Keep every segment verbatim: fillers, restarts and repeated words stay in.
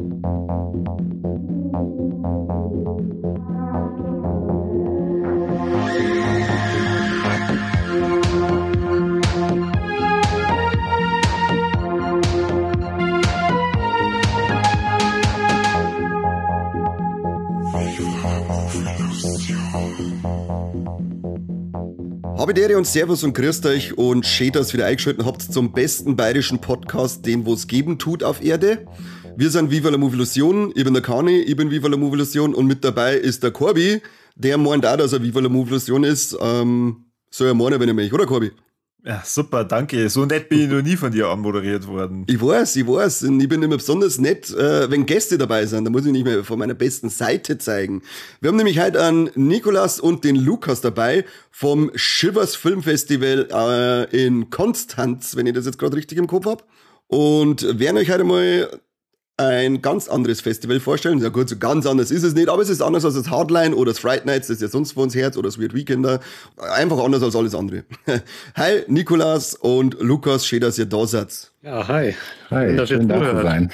Habe Dere und Servus und grüßt euch und schön, dass ihr wieder eingeschaltet habt zum besten bayerischen Podcast, den wo es geben tut auf Erde. Wir sind Viva la Movilusion, ich bin der Kani, ich bin Viva la Movilusion und mit dabei ist der Corby, der meint auch, dass er Viva la Movilusion ist. Ähm, soll er meinen, wenn er mich, oder Corby? Ja, super, danke. So nett bin ich noch nie von dir anmoderiert worden. Ich weiß, ich weiß. Und ich bin immer besonders nett, äh, wenn Gäste dabei sind. Da muss ich nicht mehr von meiner besten Seite zeigen. Wir haben nämlich heute einen Nikolas und den Lukas dabei vom Shivers Filmfestival äh, in Konstanz, wenn ich das jetzt gerade richtig im Kopf habe. Und werden euch heute mal ein ganz anderes Festival vorstellen. Ja gut, so ganz anders ist es nicht, aber es ist anders als das Hardline oder das Fright Nights, das ist ja sonst für uns Herz, oder das Weird Weekender. Einfach anders als alles andere. Hi, Nikolas und Lukas, schön, dass ihr da seid. Ja, hi. Hi, schön, schön da zu sein.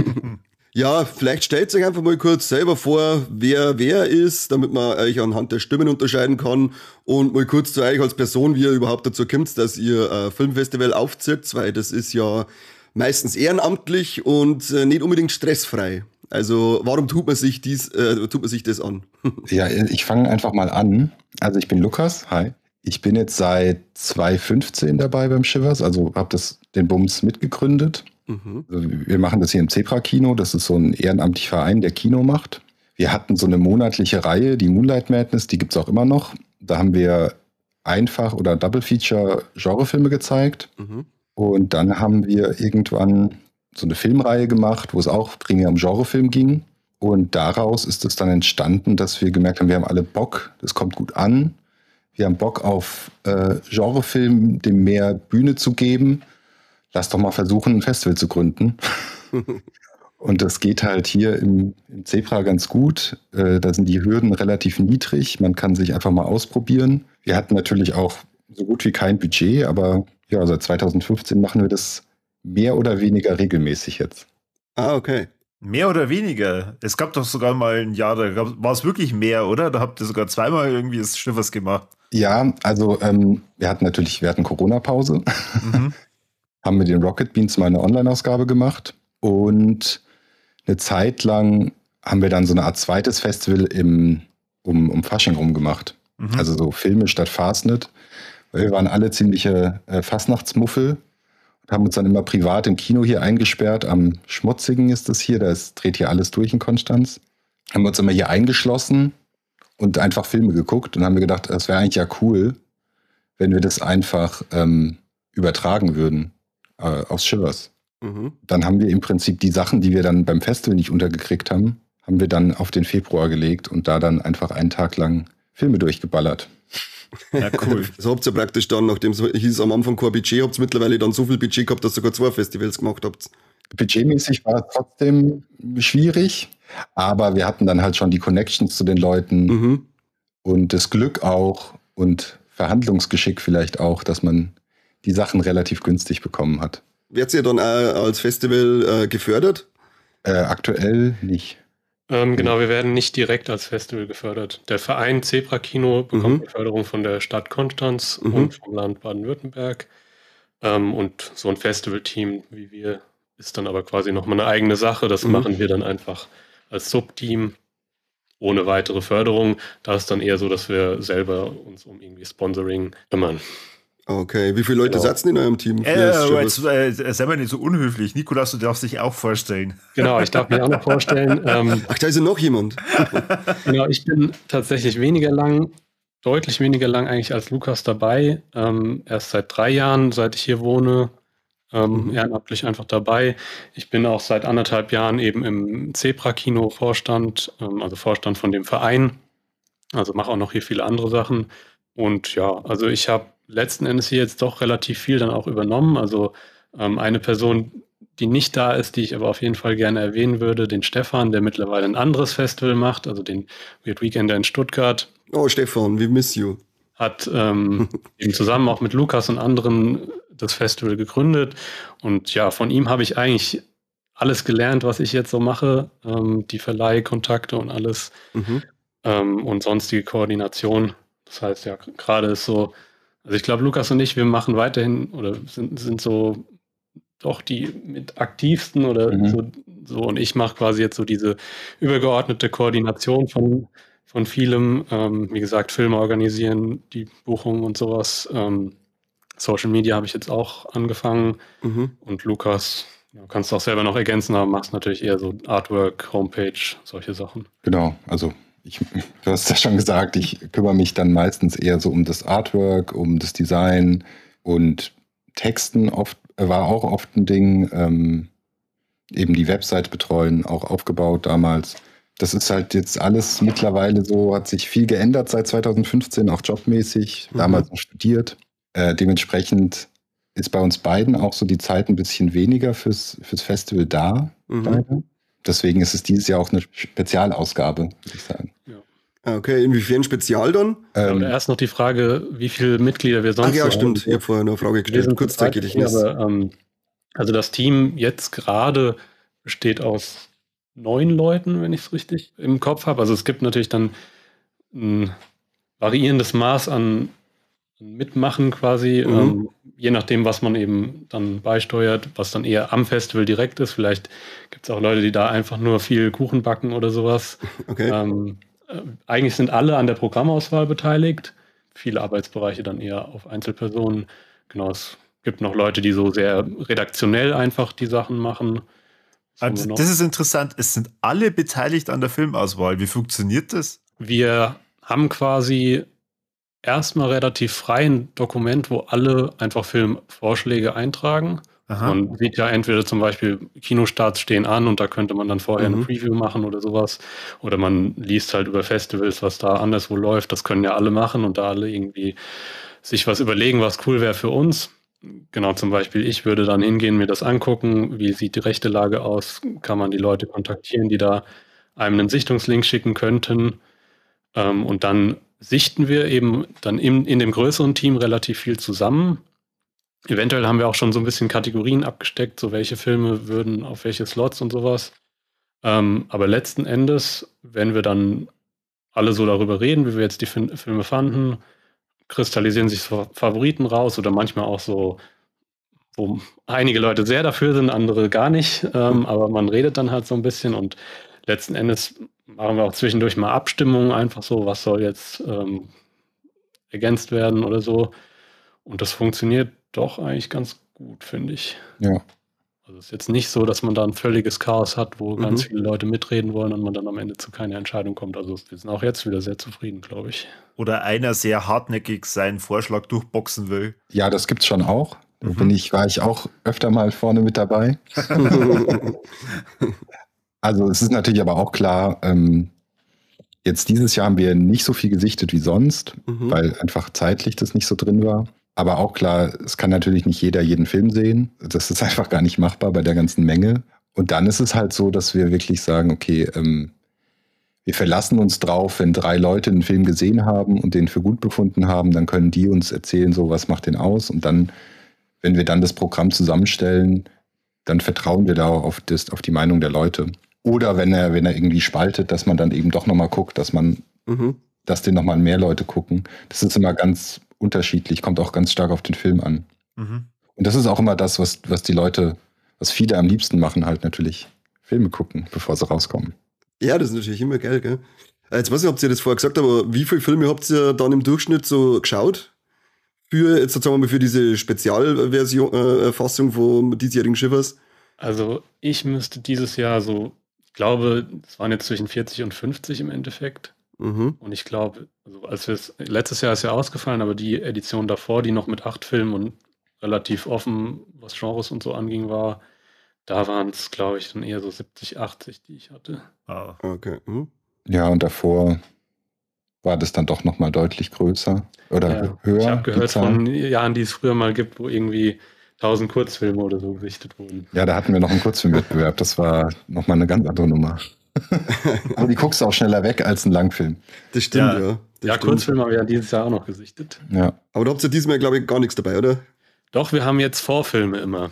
Ja, vielleicht stellt euch einfach mal kurz selber vor, wer wer ist, damit man euch anhand der Stimmen unterscheiden kann und mal kurz zu euch als Person, wie ihr überhaupt dazu kommt, dass ihr ein Filmfestival aufzieht, weil das ist ja meistens ehrenamtlich und äh, nicht unbedingt stressfrei. Also warum tut man sich dies, äh, tut man sich das an? Ja, ich fange einfach mal an. Also ich bin Lukas, hi. Ich bin jetzt seit zwanzig fünfzehn dabei beim Shivers, also habe das den Bums mitgegründet. Mhm. Also wir machen das hier im Zebra-Kino, das ist so ein ehrenamtlicher Verein, der Kino macht. Wir hatten so eine monatliche Reihe, die Moonlight Madness, die gibt's auch immer noch. Da haben wir einfach oder Double Feature Genrefilme gezeigt. Mhm. Und dann haben wir irgendwann so eine Filmreihe gemacht, wo es auch primär um Genrefilm ging. Und daraus ist es dann entstanden, dass wir gemerkt haben, wir haben alle Bock, das kommt gut an. Wir haben Bock auf äh, Genrefilm, dem mehr Bühne zu geben. Lass doch mal versuchen, ein Festival zu gründen. Und das geht halt hier im, im Zebra ganz gut. Äh, da sind die Hürden relativ niedrig. Man kann sich einfach mal ausprobieren. Wir hatten natürlich auch so gut wie kein Budget, aber ja, seit zwanzig fünfzehn machen wir das mehr oder weniger regelmäßig jetzt. Ah, okay. Mehr oder weniger? Es gab doch sogar mal ein Jahr, da gab, war es wirklich mehr, oder? Da habt ihr sogar zweimal irgendwie das Schiffers gemacht. Ja, also ähm, wir hatten natürlich, wir hatten Corona-Pause. Mhm. Haben mit den Rocket Beans mal eine Online-Ausgabe gemacht. Und eine Zeit lang haben wir dann so eine Art zweites Festival im, um, um Fasching rum gemacht. Mhm. Also so Filme statt Fastnet. Weil wir waren alle ziemliche äh, Fastnachtsmuffel und haben uns dann immer privat im Kino hier eingesperrt. Am Schmutzigen ist das hier, da ist, dreht hier alles durch in Konstanz. Haben wir uns immer hier eingeschlossen und einfach Filme geguckt und haben wir gedacht, das wäre eigentlich ja cool, wenn wir das einfach ähm, übertragen würden äh, aufs Shivers. Mhm. Dann haben wir im Prinzip die Sachen, die wir dann beim Festival nicht untergekriegt haben, haben wir dann auf den Februar gelegt und da dann einfach einen Tag lang Filme durchgeballert. Ja, cool. Das habt ihr praktisch dann, nachdem es hieß am Anfang kein Budget, habt ihr mittlerweile dann so viel Budget gehabt, dass ihr sogar zwei Festivals gemacht habt. Budgetmäßig war es trotzdem schwierig, aber wir hatten dann halt schon die Connections zu den Leuten mhm. und das Glück auch und Verhandlungsgeschick vielleicht auch, dass man die Sachen relativ günstig bekommen hat. Werdet ihr dann auch als Festival äh, gefördert? Äh, aktuell nicht. Ähm, genau, wir werden nicht direkt als Festival gefördert. Der Verein Zebra Kino bekommt mhm. die Förderung von der Stadt Konstanz mhm. und vom Land Baden-Württemberg. Ähm, und so ein Festivalteam wie wir ist dann aber quasi nochmal eine eigene Sache. Das mhm. machen wir dann einfach als Subteam ohne weitere Förderung. Da ist dann eher so, dass wir selber uns um irgendwie Sponsoring kümmern. Okay, wie viele Leute Genau. sitzen in eurem Team? Äh, aber jetzt äh, sei mal nicht so unhöflich. Nikolas, du darfst dich auch vorstellen. Genau, ich darf mich auch noch vorstellen. Ähm, Ach, da ist ja noch jemand. genau, ich bin tatsächlich weniger lang, deutlich weniger lang eigentlich als Lukas dabei. Ähm, erst seit drei Jahren, seit ich hier wohne, ähm, mhm. ehrenamtlich einfach dabei. Ich bin auch seit anderthalb Jahren eben im Zebra-Kino Vorstand, ähm, also Vorstand von dem Verein. Also mache auch noch hier viele andere Sachen. Und ja, also ich habe letzten Endes hier jetzt doch relativ viel dann auch übernommen. Also ähm, eine Person, die nicht da ist, die ich aber auf jeden Fall gerne erwähnen würde, den Stefan, der mittlerweile ein anderes Festival macht, also den Weird Weekender in Stuttgart. Oh Stefan, we miss you. Hat ähm, eben zusammen auch mit Lukas und anderen das Festival gegründet. Und ja, von ihm habe ich eigentlich alles gelernt, was ich jetzt so mache, ähm, die Verleihkontakte und alles mhm. ähm, und sonstige Koordination. Das heißt ja, gerade ist so, also ich glaube, Lukas und ich, wir machen weiterhin oder sind, sind so doch die mit aktivsten oder mhm. so, so und ich mache quasi jetzt so diese übergeordnete Koordination von, von vielem, ähm, wie gesagt, Filme organisieren, die Buchungen und sowas. Ähm, Social Media habe ich jetzt auch angefangen mhm. und Lukas, du kannst auch selber noch ergänzen, aber machst natürlich eher so Artwork, Homepage, solche Sachen. Genau, also ich, du hast ja schon gesagt, ich kümmere mich dann meistens eher so um das Artwork, um das Design und Texten oft, war auch oft ein Ding, ähm, eben die Website betreuen, auch aufgebaut damals. Das ist halt jetzt alles mittlerweile so, hat sich viel geändert seit zwanzig fünfzehn, auch jobmäßig, mhm. damals noch studiert. Äh, dementsprechend ist bei uns beiden auch so die Zeit ein bisschen weniger fürs, fürs Festival da. Mhm. Deswegen ist es dieses Jahr auch eine Spezialausgabe, würde ich sagen. Ja. Okay, inwiefern Spezial dann? Ähm, ja, erst noch die Frage, wie viele Mitglieder wir sonst Ach ja, haben. stimmt. Ich habe vorher eine Frage gestellt. Kurzzeitig. Aber ähm, also das Team jetzt gerade besteht aus neun Leuten, wenn ich es richtig im Kopf habe. Also es gibt natürlich dann ein varierendes Maß an Mitmachen quasi, mhm. ähm, je nachdem, was man eben dann beisteuert, was dann eher am Festival direkt ist. Vielleicht gibt es auch Leute, die da einfach nur viel Kuchen backen oder sowas. Okay. Ähm, äh, eigentlich sind alle an der Programmauswahl beteiligt. Viele Arbeitsbereiche dann eher auf Einzelpersonen. Genau, es gibt noch Leute, die so sehr redaktionell einfach die Sachen machen. Also das ist interessant. Es sind alle beteiligt an der Filmauswahl. Wie funktioniert das? Wir haben quasi erstmal relativ freien Dokument, wo alle einfach Filmvorschläge eintragen. Aha. Man sieht ja entweder zum Beispiel Kinostarts stehen an und da könnte man dann vorher mhm. eine Preview machen oder sowas. Oder man liest halt über Festivals, was da anderswo läuft. Das können ja alle machen und da alle irgendwie sich was überlegen, was cool wäre für uns. Genau, zum Beispiel ich würde dann hingehen, mir das angucken. Wie sieht die rechte Lage aus? Kann man die Leute kontaktieren, die da einem einen Sichtungslink schicken könnten? Ähm, und dann sichten wir eben dann in, in dem größeren Team relativ viel zusammen. Eventuell haben wir auch schon so ein bisschen Kategorien abgesteckt, so welche Filme würden auf welche Slots und sowas. Ähm, aber letzten Endes, wenn wir dann alle so darüber reden, wie wir jetzt die Fin- Filme fanden, kristallisieren sich Favoriten raus oder manchmal auch so, wo einige Leute sehr dafür sind, andere gar nicht. Ähm, aber man redet dann halt so ein bisschen und letzten Endes machen wir auch zwischendurch mal Abstimmungen, einfach so, was soll jetzt ähm, ergänzt werden oder so. Und das funktioniert doch eigentlich ganz gut, finde ich. Ja. Also es ist jetzt nicht so, dass man da ein völliges Chaos hat, wo mhm. ganz viele Leute mitreden wollen und man dann am Ende zu keiner Entscheidung kommt. Also wir sind auch jetzt wieder sehr zufrieden, glaube ich. Oder einer sehr hartnäckig seinen Vorschlag durchboxen will. Ja, das gibt's schon auch. Da bin ich, war ich auch öfter mal vorne mit dabei. Also es ist natürlich aber auch klar, ähm, jetzt dieses Jahr haben wir nicht so viel gesichtet wie sonst, mhm. weil einfach zeitlich das nicht so drin war. Aber auch klar, es kann natürlich nicht jeder jeden Film sehen. Das ist einfach gar nicht machbar bei der ganzen Menge. Und dann ist es halt so, dass wir wirklich sagen, okay, ähm, wir verlassen uns drauf, wenn drei Leute einen Film gesehen haben und den für gut befunden haben, dann können die uns erzählen, so was macht den aus. Und dann, wenn wir dann das Programm zusammenstellen, dann vertrauen wir da auf, das, auf die Meinung der Leute. Oder wenn er, wenn er irgendwie spaltet, dass man dann eben doch nochmal guckt, dass man, mhm. dass den nochmal mehr Leute gucken. Das ist immer ganz unterschiedlich, kommt auch ganz stark auf den Film an. Mhm. Und das ist auch immer das, was, was die Leute, was viele am liebsten machen, halt natürlich Filme gucken, bevor sie rauskommen. Ja, das ist natürlich immer geil, gell? Jetzt weiß ich nicht, ob ihr das vorher gesagt habt, aber wie viele Filme habt ihr dann im Durchschnitt so geschaut? Für, jetzt sagen wir mal, für diese Spezialversion, äh, Fassung vom diesjährigen Schiffers? Also ich müsste dieses Jahr so, ich glaube, es waren jetzt zwischen vierzig und fünfzig im Endeffekt. Mhm. Und ich glaube, also als wir letztes Jahr ist ja ausgefallen, aber die Edition davor, die noch mit acht Filmen und relativ offen, was Genres und so anging, war, da waren es, glaube ich, dann eher so siebzig, achtzig, die ich hatte. Ah, okay. Mhm. Ja, und davor war das dann doch nochmal deutlich größer oder ja, höher. Ich habe gehört von Jahren, die es früher mal gibt, wo irgendwie tausend Kurzfilme oder so gesichtet wurden. Ja, da hatten wir noch einen Kurzfilmwettbewerb. Das war nochmal eine ganz andere Nummer. Aber die guckst du auch schneller weg als ein Langfilm. Das stimmt, ja. Ja, das ja stimmt. Kurzfilme haben wir ja dieses Jahr auch noch gesichtet. Ja. Aber da habt ihr diesmal, glaube ich, gar nichts dabei, oder? Doch, wir haben jetzt Vorfilme immer.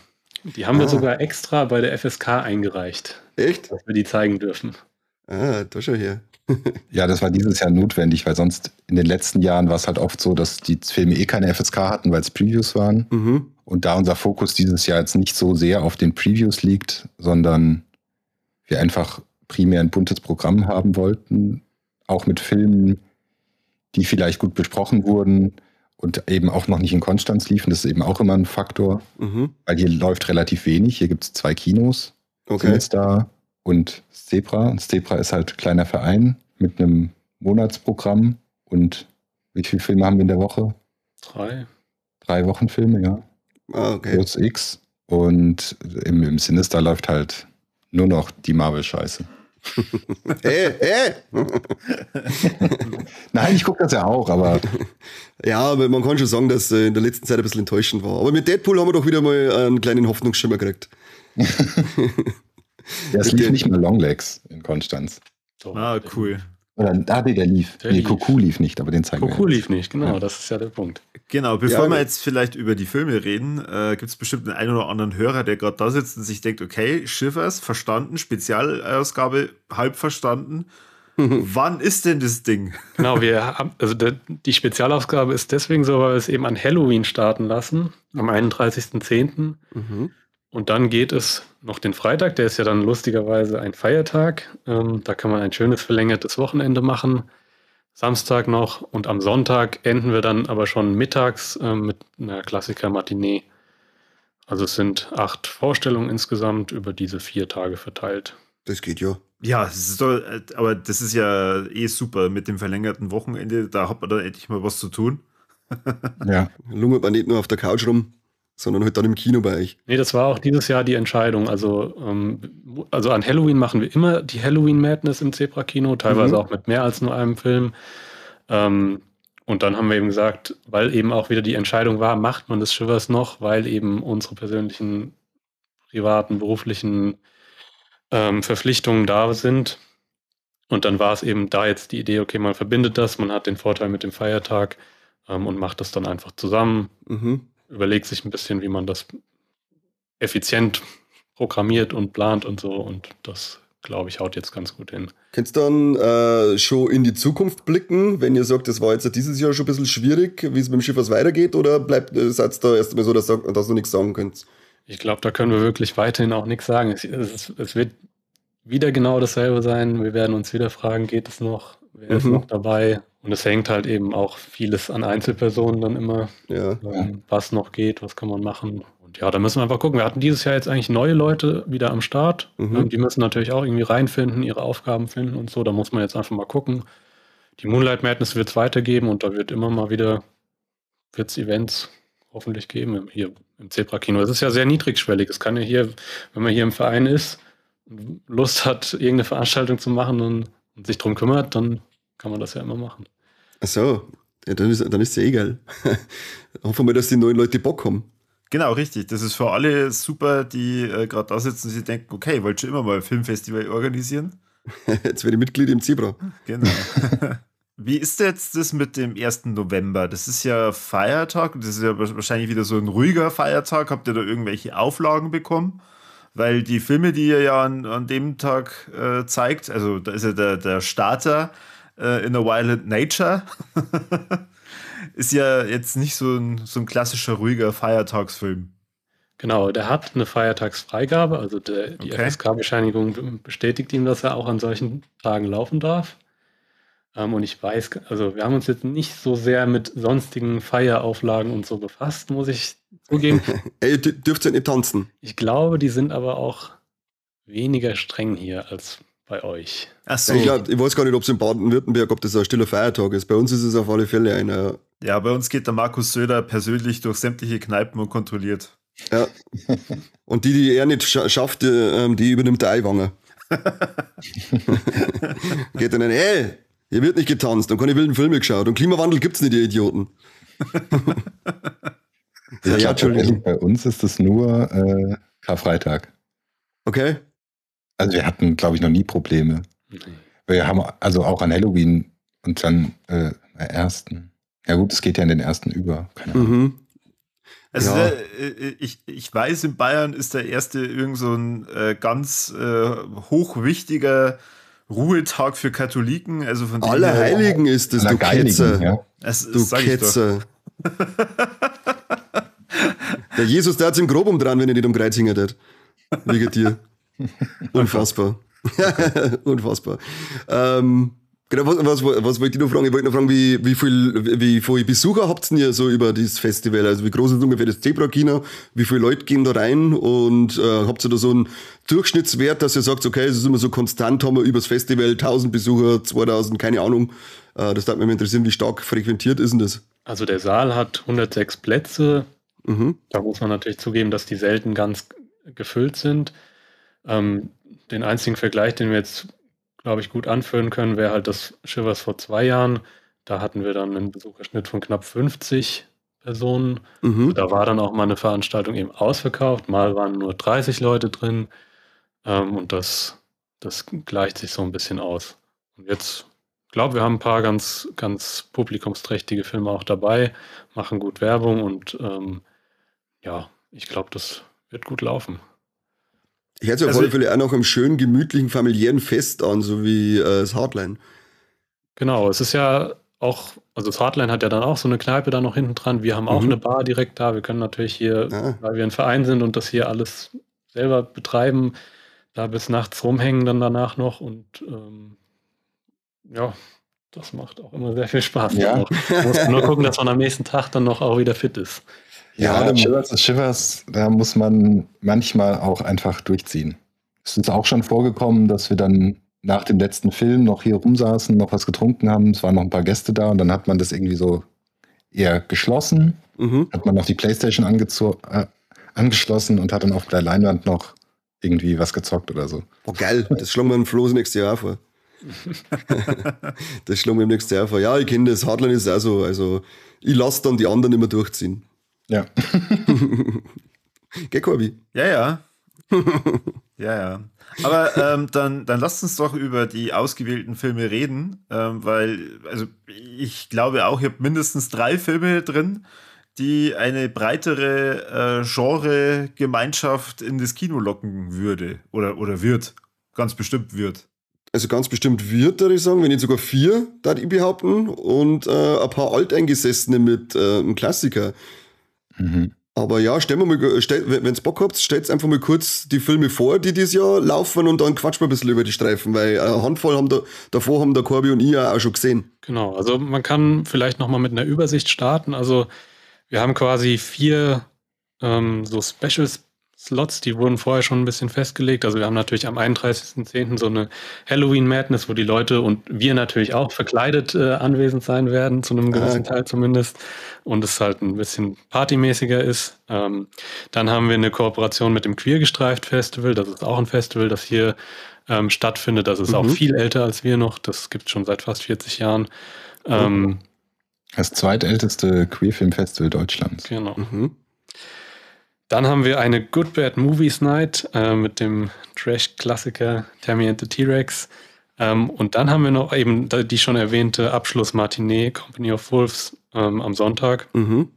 Die haben wir Ah. sogar extra bei der F S K eingereicht, Echt? dass wir die zeigen dürfen. Ah, da schau her. Ja, das war dieses Jahr notwendig, weil sonst in den letzten Jahren war es halt oft so, dass die Filme eh keine F S K hatten, weil es Previews waren. Mhm. Und da unser Fokus dieses Jahr jetzt nicht so sehr auf den Previews liegt, sondern wir einfach primär ein buntes Programm haben wollten, auch mit Filmen, die vielleicht gut besprochen wurden und eben auch noch nicht in Konstanz liefen. Das ist eben auch immer ein Faktor, Mhm. weil hier läuft relativ wenig. Hier gibt es zwei Kinos, Okay. Cinestar und Zebra. Und Zebra ist halt ein kleiner Verein mit einem Monatsprogramm. Und wie viele Filme haben wir in der Woche? Drei. Drei Wochenfilme, ja. Ah, okay. Plus X. Und im, im Sinister läuft halt nur noch die Marvel-Scheiße. Hey, hey! Nein, ich gucke das ja auch, aber Ja, aber man kann schon sagen, dass äh, in der letzten Zeit ein bisschen enttäuschend war. Aber mit Deadpool haben wir doch wieder mal einen kleinen Hoffnungsschimmer gekriegt. ja, es lief nicht mal Longlegs in Konstanz. So. Ah, cool. Oder, ah, nee, der lief. Der nee, lief. Cocu lief nicht, aber den zeigen Cocu wir lief nicht, genau, Ja. das ist ja der Punkt. Genau, bevor Ja, wir jetzt vielleicht über die Filme reden, äh, gibt es bestimmt den einen oder anderen Hörer, der gerade da sitzt und sich denkt, okay, Schiffers, verstanden, Spezialausgabe, halb verstanden. Wann ist denn das Ding? Genau, wir haben, also der, die Spezialausgabe ist deswegen so, weil wir es eben an Halloween starten lassen, am einunddreißigsten zehnten Mhm. Und dann geht es noch den Freitag, der ist ja dann lustigerweise ein Feiertag. Ähm, da kann man ein schönes verlängertes Wochenende machen. Samstag noch und am Sonntag enden wir dann aber schon mittags ähm, mit einer Klassiker-Matinee. Also es sind acht Vorstellungen insgesamt über diese vier Tage verteilt. Das geht ja. Ja, das ist doch, äh, aber das ist ja eh super mit dem verlängerten Wochenende. Da hat man dann endlich mal was zu tun. Ja. Lungert man nicht nur auf der Couch rum, sondern halt dann im Kino bei euch. Nee, das war auch dieses Jahr die Entscheidung. Also, ähm, also an Halloween machen wir immer die Halloween Madness im Zebra-Kino, teilweise Mhm. auch mit mehr als nur einem Film. Ähm, und dann haben wir eben gesagt, weil eben auch wieder die Entscheidung war, macht man das Shivers noch, weil eben unsere persönlichen, privaten, beruflichen ähm, Verpflichtungen da sind. Und dann war es eben da jetzt die Idee, okay, man verbindet das, man hat den Vorteil mit dem Feiertag ähm, und macht das dann einfach zusammen. Mhm. Überlegt sich ein bisschen, wie man das effizient programmiert und plant und so. Und das, glaube ich, haut jetzt ganz gut hin. Könnt ihr dann äh, schon in die Zukunft blicken, wenn ihr sagt, das war jetzt dieses Jahr schon ein bisschen schwierig, wie es mit dem Schiffers weitergeht, oder bleibt äh, seid ihr da erst einmal so, dass, ihr- dass ihr nichts sagen könnt? Ich glaube, da können wir wirklich weiterhin auch nichts sagen. Es, es, es wird wieder genau dasselbe sein. Wir werden uns wieder fragen, geht es noch? Wer ist Mhm. noch dabei? Und es hängt halt eben auch vieles an Einzelpersonen dann immer, Ja. ähm, was noch geht, was kann man machen. Und ja, da müssen wir einfach gucken. Wir hatten dieses Jahr jetzt eigentlich neue Leute wieder am Start. Mhm. Ähm, die müssen natürlich auch irgendwie reinfinden, ihre Aufgaben finden und so. Da muss man jetzt einfach mal gucken. Die Moonlight Madness wird es weitergeben und da wird immer mal wieder wird's Events hoffentlich geben im, hier im Zebra-Kino. Es ist ja sehr niedrigschwellig. Es kann ja hier, wenn man hier im Verein ist und Lust hat, irgendeine Veranstaltung zu machen und, und sich drum kümmert, dann kann man das ja immer machen. Ach so, ja, dann ist dann ist ja eh geil. Hoffen wir mal, dass die neuen Leute Bock haben. Genau, richtig. Das ist für alle super, die äh, gerade da sitzen und sich denken, okay, wollt schon immer mal ein Filmfestival organisieren? Jetzt werde ich Mitglied im Zebra. Genau. Wie ist jetzt das mit dem ersten November? Das ist ja Feiertag und das ist ja wahrscheinlich wieder so ein ruhiger Feiertag. Habt ihr da irgendwelche Auflagen bekommen? Weil die Filme, die ihr ja an, an dem Tag äh, zeigt, also da ist ja der, der Starter äh, in a Violent Nature, ist ja jetzt nicht so ein, so ein klassischer ruhiger Feiertagsfilm. Genau, der hat eine Feiertagsfreigabe, also der, die Okay. F S K-Bescheinigung bestätigt ihm, dass er auch an solchen Tagen laufen darf. Ähm, und ich weiß, also wir haben uns jetzt nicht so sehr mit sonstigen Feierauflagen und so befasst, muss ich zugeben. Ey, ihr dür- dürft ja nicht tanzen. Ich glaube, die sind aber auch weniger streng hier als bei euch. Ach so. Ja, ich, glaub, ich weiß gar nicht, ob es in Baden-Württemberg, ob das ein stiller Feiertag ist. Bei uns ist es auf alle Fälle einer. Ja, bei uns geht der Markus Söder persönlich durch sämtliche Kneipen und kontrolliert. Ja. Und die, die er nicht scha schafft, äh, die übernimmt der Eiwanger. Geht dann, ey, hier wird nicht getanzt und keine wilden Filme geschaut. Und Klimawandel gibt's nicht, ihr Idioten. Ja, ja, Ja, Entschuldigung. bei uns ist es nur äh, Karfreitag. Okay. Also wir hatten, glaube ich, noch nie Probleme. Wir haben also auch an Halloween und dann äh, am ersten. Ja gut, es geht ja in den ersten über. Keine Ahnung. Mhm. Also Ja. der, ich, ich weiß, in Bayern ist der erste irgend so ein äh, ganz äh, hochwichtiger Ruhetag für Katholiken. Also von dem her- Allerheiligen ist es, du Allergeiligen, Ketzer. ja. Das, Du das sag ich doch. Ketzer. Der Jesus, der hat's im Grob umdran, wenn er nicht um Kreuz hingert hat. Wegen dir. Unfassbar. Unfassbar. Ähm, genau, was, was, was wollte ich noch fragen? Ich wollte noch fragen, wie, wie viel, wie viele Besucher habt ihr so über das Festival? Also wie groß ist ungefähr das Zebra-Kino? Wie viele Leute gehen da rein? Und äh, habt ihr da so einen Durchschnittswert, dass ihr sagt, okay, es ist immer so konstant, haben wir übers Festival tausend Besucher, zweitausend, keine Ahnung. Äh, das darf mich interessieren, wie stark frequentiert ist denn das? Also der Saal hat hundertsechs Plätze. Mhm. Da muss man natürlich zugeben, dass die selten ganz gefüllt sind. Ähm, den einzigen Vergleich, den wir jetzt, glaube ich, gut anführen können, wäre halt das Shivers vor zwei Jahren. Da hatten wir dann einen Besucherschnitt von knapp fünfzig Personen. Mhm. Da war dann auch mal eine Veranstaltung eben ausverkauft. Mal waren nur dreißig Leute drin. Ähm, und das, das gleicht sich so ein bisschen aus. Und jetzt, ich glaube, wir haben ein paar ganz, ganz publikumsträchtige Filme auch dabei, machen gut Werbung und ähm, ja, ich glaube, das wird gut laufen. Ich hätte es auf Also alle Fälle auch noch einem schönen, gemütlichen, familiären Fest an, so wie äh, das Hardline. Genau, es ist ja auch, also das Hardline hat ja dann auch so eine Kneipe da noch hinten dran. Wir haben auch Mhm. eine Bar direkt da. Wir können natürlich hier, Ah. weil wir ein Verein sind und das hier alles selber betreiben, da bis nachts rumhängen dann danach noch und ähm, ja, das macht auch immer sehr viel Spaß. Ja. Dann noch. Man muss nur gucken, dass man am nächsten Tag dann noch auch wieder fit ist. Ja, Ja, dann- Shivers ist Shivers, da muss man manchmal auch einfach durchziehen. Es ist auch schon vorgekommen, dass wir dann nach dem letzten Film noch hier rumsaßen, noch was getrunken haben. Es waren noch ein paar Gäste da und dann hat man das irgendwie so eher geschlossen. Mhm. Hat man noch die Playstation angezo- äh, angeschlossen und hat dann auf der Leinwand noch irgendwie was gezockt oder so. Oh, geil, das schlagen wir im Flo das nächste Jahr vor. Das schlagen wir im nächsten Jahr vor. Ja, ich kenne das. Hardline ist auch so. Also, ich lasse dann die anderen immer durchziehen. Ja. Gell, Corby? Ja, ja. Ja, ja. Aber ähm, dann, dann lasst uns doch über die ausgewählten Filme reden, ähm, weil, also ich glaube auch, ihr habt mindestens drei Filme drin, die eine breitere äh, Genre-Gemeinschaft in das Kino locken würde oder, oder wird. Ganz bestimmt wird. Also ganz bestimmt wird, würde ich sagen, wenn nicht sogar vier, darf ich behaupten. Und äh, ein paar Alteingesessene mit äh, einem Klassiker. Mhm. Aber ja, stellen wir mal, stell, wenn ihr Bock habt, stellt einfach mal kurz die Filme vor, die dieses Jahr laufen und dann quatschen wir ein bisschen über die Streifen, weil eine Handvoll haben da, davor haben der Corby und ich ja auch schon gesehen. Genau, also man kann vielleicht nochmal mit einer Übersicht starten. Also wir haben quasi vier ähm, so Special-Slots, die wurden vorher schon ein bisschen festgelegt. Also wir haben natürlich am einunddreißigsten zehnten so eine Halloween-Madness, wo die Leute und wir natürlich auch verkleidet äh, anwesend sein werden, zu einem gewissen Ah. Teil zumindest. Und es halt ein bisschen partymäßiger ist. Ähm, dann haben wir eine Kooperation mit dem Queergestreift-Festival. Das ist auch ein Festival, das hier ähm, stattfindet. Das ist auch Mhm. viel älter als wir noch. Das gibt es schon seit fast vierzig Jahren. Ähm, Das zweitälteste Queerfilm-Festival Deutschlands. genau. Mhm. Dann haben wir eine Good Bad Movies Night äh, mit dem Trash-Klassiker Tammy and the T-Rex. Ähm, und dann haben wir noch eben da- die schon erwähnte Abschluss-Matinee Company of Wolves ähm, am Sonntag. Mhm.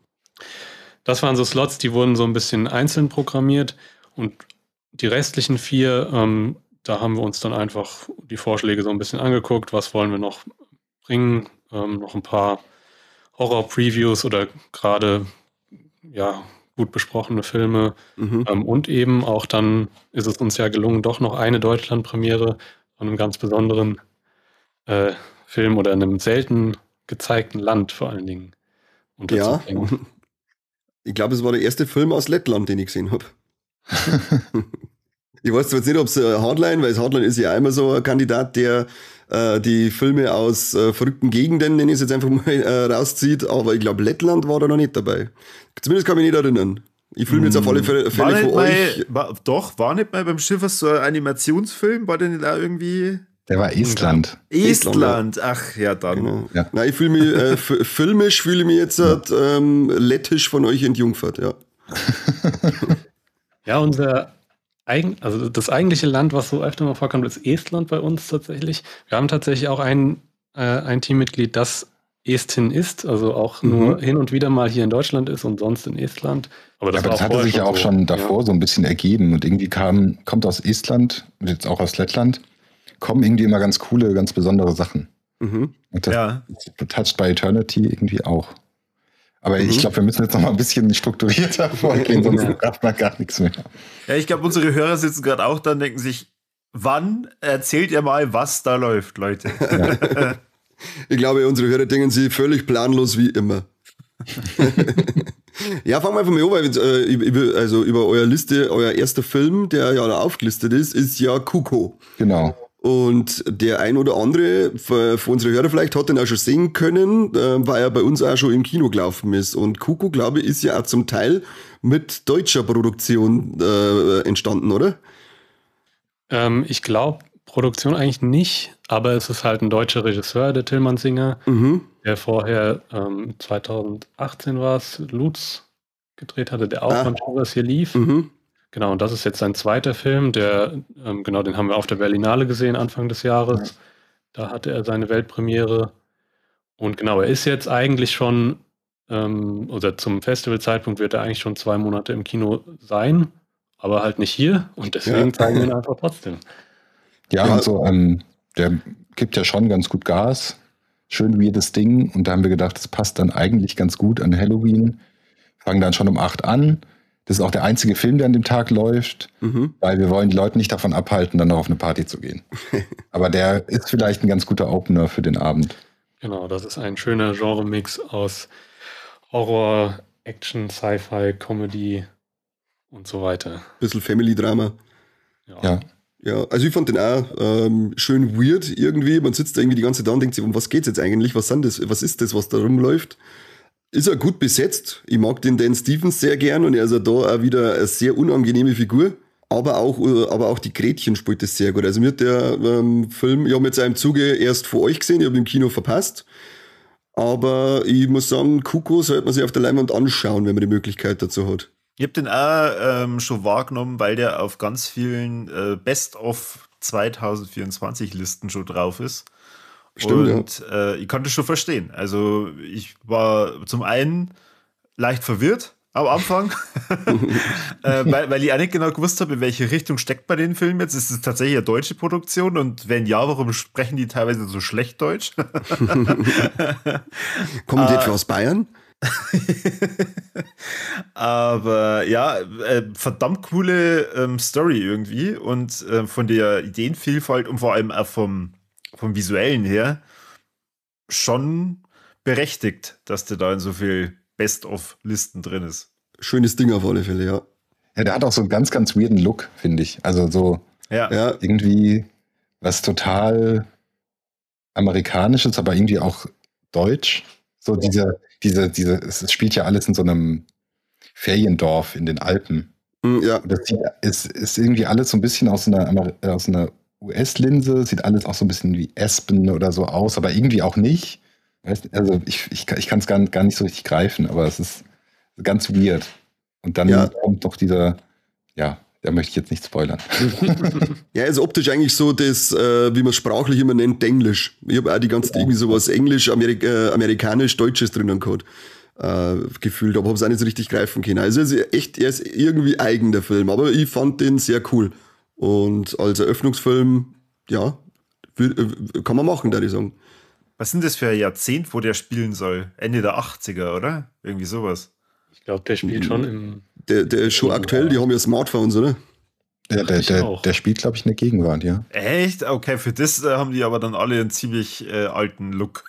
Das waren so Slots, die wurden so ein bisschen einzeln programmiert. Und die restlichen vier, ähm, da haben wir uns dann einfach die Vorschläge so ein bisschen angeguckt. Was wollen wir noch bringen? Ähm, noch ein paar Horror-Previews oder gerade ja, gut besprochene Filme. Mhm. Ähm, und eben auch dann ist es uns ja gelungen, doch noch eine Deutschland-Premiere von einem ganz besonderen äh, Film oder einem selten gezeigten Land vor allen Dingen Ja. unterzubringen. Ich glaube, es war der erste Film aus Lettland, den ich gesehen habe. Ich weiß zwar jetzt nicht, ob es äh, Hardline, weil das Hardline ist ja immer so ein Kandidat, der äh, die Filme aus äh, verrückten Gegenden, nenne ich es jetzt einfach mal, äh, rauszieht, aber ich glaube, Lettland war da noch nicht dabei. Zumindest kann ich mich nicht erinnern. Ich fühle mich jetzt auf alle Fälle, War Fälle nicht von mal, euch. war, doch, war nicht mal beim Schiffers so ein Animationsfilm? War denn da irgendwie Der war Estland. Estland, Estland? Ach, ja, dann. Genau. Ja. Nein, ich fühle mich, äh, f- filmisch fühle ich mich jetzt halt, ähm, lettisch von euch entjungfert, ja. Ja, unser eigen, also das eigentliche Land, was so öfter mal vorkommt, ist Estland bei uns tatsächlich. Wir haben tatsächlich auch ein, äh, ein Teammitglied, das Estin ist, also auch mhm. nur hin und wieder mal hier in Deutschland ist und sonst in Estland. Aber das, ja, aber das hatte sich ja auch so, schon davor ja. so ein bisschen ergeben und irgendwie kam, kommt aus Estland und jetzt auch aus Lettland, kommen irgendwie immer ganz coole, ganz besondere Sachen. Mhm. Und das ja. Touched by Eternity irgendwie auch. Aber mhm. ich glaube, wir müssen jetzt noch mal ein bisschen strukturierter vorgehen, sonst ja. braucht man gar nichts mehr. Ja, ich glaube, unsere Hörer sitzen gerade auch da und denken sich, wann erzählt ihr mal, was da läuft, Leute? Ja. Ich glaube, unsere Hörer denken sie völlig planlos wie immer. Ja, fangen wir einfach mal an, weil äh, also über eure Liste, euer erster Film, der ja da aufgelistet ist, ist ja Kuko. Genau. Und der ein oder andere von unseren Hörern vielleicht hat den auch schon sehen können, äh, weil er bei uns auch schon im Kino gelaufen ist. Und Kuko, glaube ich, ist ja auch zum Teil mit deutscher Produktion äh, entstanden, oder? Ähm, ich glaube, Produktion eigentlich nicht, aber es ist halt ein deutscher Regisseur, der Tillmann Singer, mhm. der vorher ähm, zweitausendachtzehn war es, Lutz gedreht hatte, der auch ah. von Shivers hier lief. Mhm. Genau, und das ist jetzt sein zweiter Film, der, ähm, genau, den haben wir auf der Berlinale gesehen Anfang des Jahres. Ja. Da hatte er seine Weltpremiere. Und genau, er ist jetzt eigentlich schon, ähm, oder zum Festivalzeitpunkt wird er eigentlich schon zwei Monate im Kino sein, aber halt nicht hier. Und deswegen ja. zeigen wir ihn einfach trotzdem. Ja, ja, und so, ähm, der gibt ja schon ganz gut Gas. Schön weirdes Ding. Und da haben wir gedacht, das passt dann eigentlich ganz gut an Halloween. Fangen dann schon um acht an. Das ist auch der einzige Film, der an dem Tag läuft, mhm. weil wir wollen die Leute nicht davon abhalten, dann noch auf eine Party zu gehen. Aber der ist vielleicht ein ganz guter Opener für den Abend. Genau, das ist ein schöner Genre-Mix aus Horror, Action, Sci-Fi, Comedy und so weiter. Bisschen Family-Drama. Ja. ja. Ja, also ich fand den auch ähm, schön weird irgendwie. Man sitzt da irgendwie die ganze Zeit da und denkt sich, um was geht's jetzt eigentlich? Was sind das? Was ist das, was da rumläuft? Ist er gut besetzt. Ich mag den Dan Stevens sehr gern und er ist ja da auch wieder eine sehr unangenehme Figur. Aber auch, aber auch die Gretchen spielt das sehr gut. Also mir hat der ähm, Film, ich habe jetzt auch im Zuge erst vor euch gesehen, ich habe im Kino verpasst. Aber ich muss sagen, Kuko sollte man sich auf der Leinwand anschauen, wenn man die Möglichkeit dazu hat. Ich habe den auch ähm, schon wahrgenommen, weil der auf ganz vielen äh, Best-of zwanzig vierundzwanzig Listen schon drauf ist. Stimmt, und ja. äh, ich konnte es schon verstehen. Also ich war zum einen leicht verwirrt am Anfang, äh, weil, weil ich auch nicht genau gewusst habe, in welche Richtung steckt bei den Film jetzt. Ist es tatsächlich eine deutsche Produktion? Und wenn ja, warum sprechen die teilweise so schlecht Deutsch? Kommen die etwa aus Bayern? Aber ja, äh, verdammt coole ähm, Story irgendwie und äh, von der Ideenvielfalt und vor allem auch vom, vom Visuellen her schon berechtigt, dass der da in so viel Best-of-Listen drin ist. Schönes Ding auf alle Fälle, ja. Ja, der hat auch so einen ganz, ganz weirden Look, finde ich. Also so ja. Ja. irgendwie was total Amerikanisches, aber irgendwie auch deutsch. So diese, diese, diese, es spielt ja alles in so einem Feriendorf in den Alpen. Ja. Das sieht, ist, ist irgendwie alles so ein bisschen aus einer, aus einer U S-Linse, sieht alles auch so ein bisschen wie Aspen oder so aus, aber irgendwie auch nicht. Weißt, also ich, ich, ich kann es gar, gar nicht so richtig greifen, aber es ist ganz weird. Und dann ja. kommt doch dieser, ja, da möchte ich jetzt nicht spoilern. Ja, ist optisch eigentlich so das, äh, wie man sprachlich immer nennt, Englisch. Ich habe auch die ganze Zeit irgendwie sowas Englisch, Amerik äh, Amerikanisch, Deutsches drinnen gehabt. Äh, gefühlt, aber habe es auch nicht so richtig greifen können. Also es ist echt, er ist irgendwie eigen, der Film, aber ich fand den sehr cool. Und als Eröffnungsfilm, ja, kann man machen, würde ich sagen. Was sind das für ein Jahrzehnt, wo der spielen soll? Ende der achtziger, oder? Irgendwie sowas. Ich glaube, der spielt schon im... Der, der ist schon aktuell, die haben ja Smartphones, oder? Ja, der, der, der spielt, glaube ich, in der Gegenwart, ja. Echt? Okay, für das äh, haben die aber dann alle einen ziemlich äh, alten Look.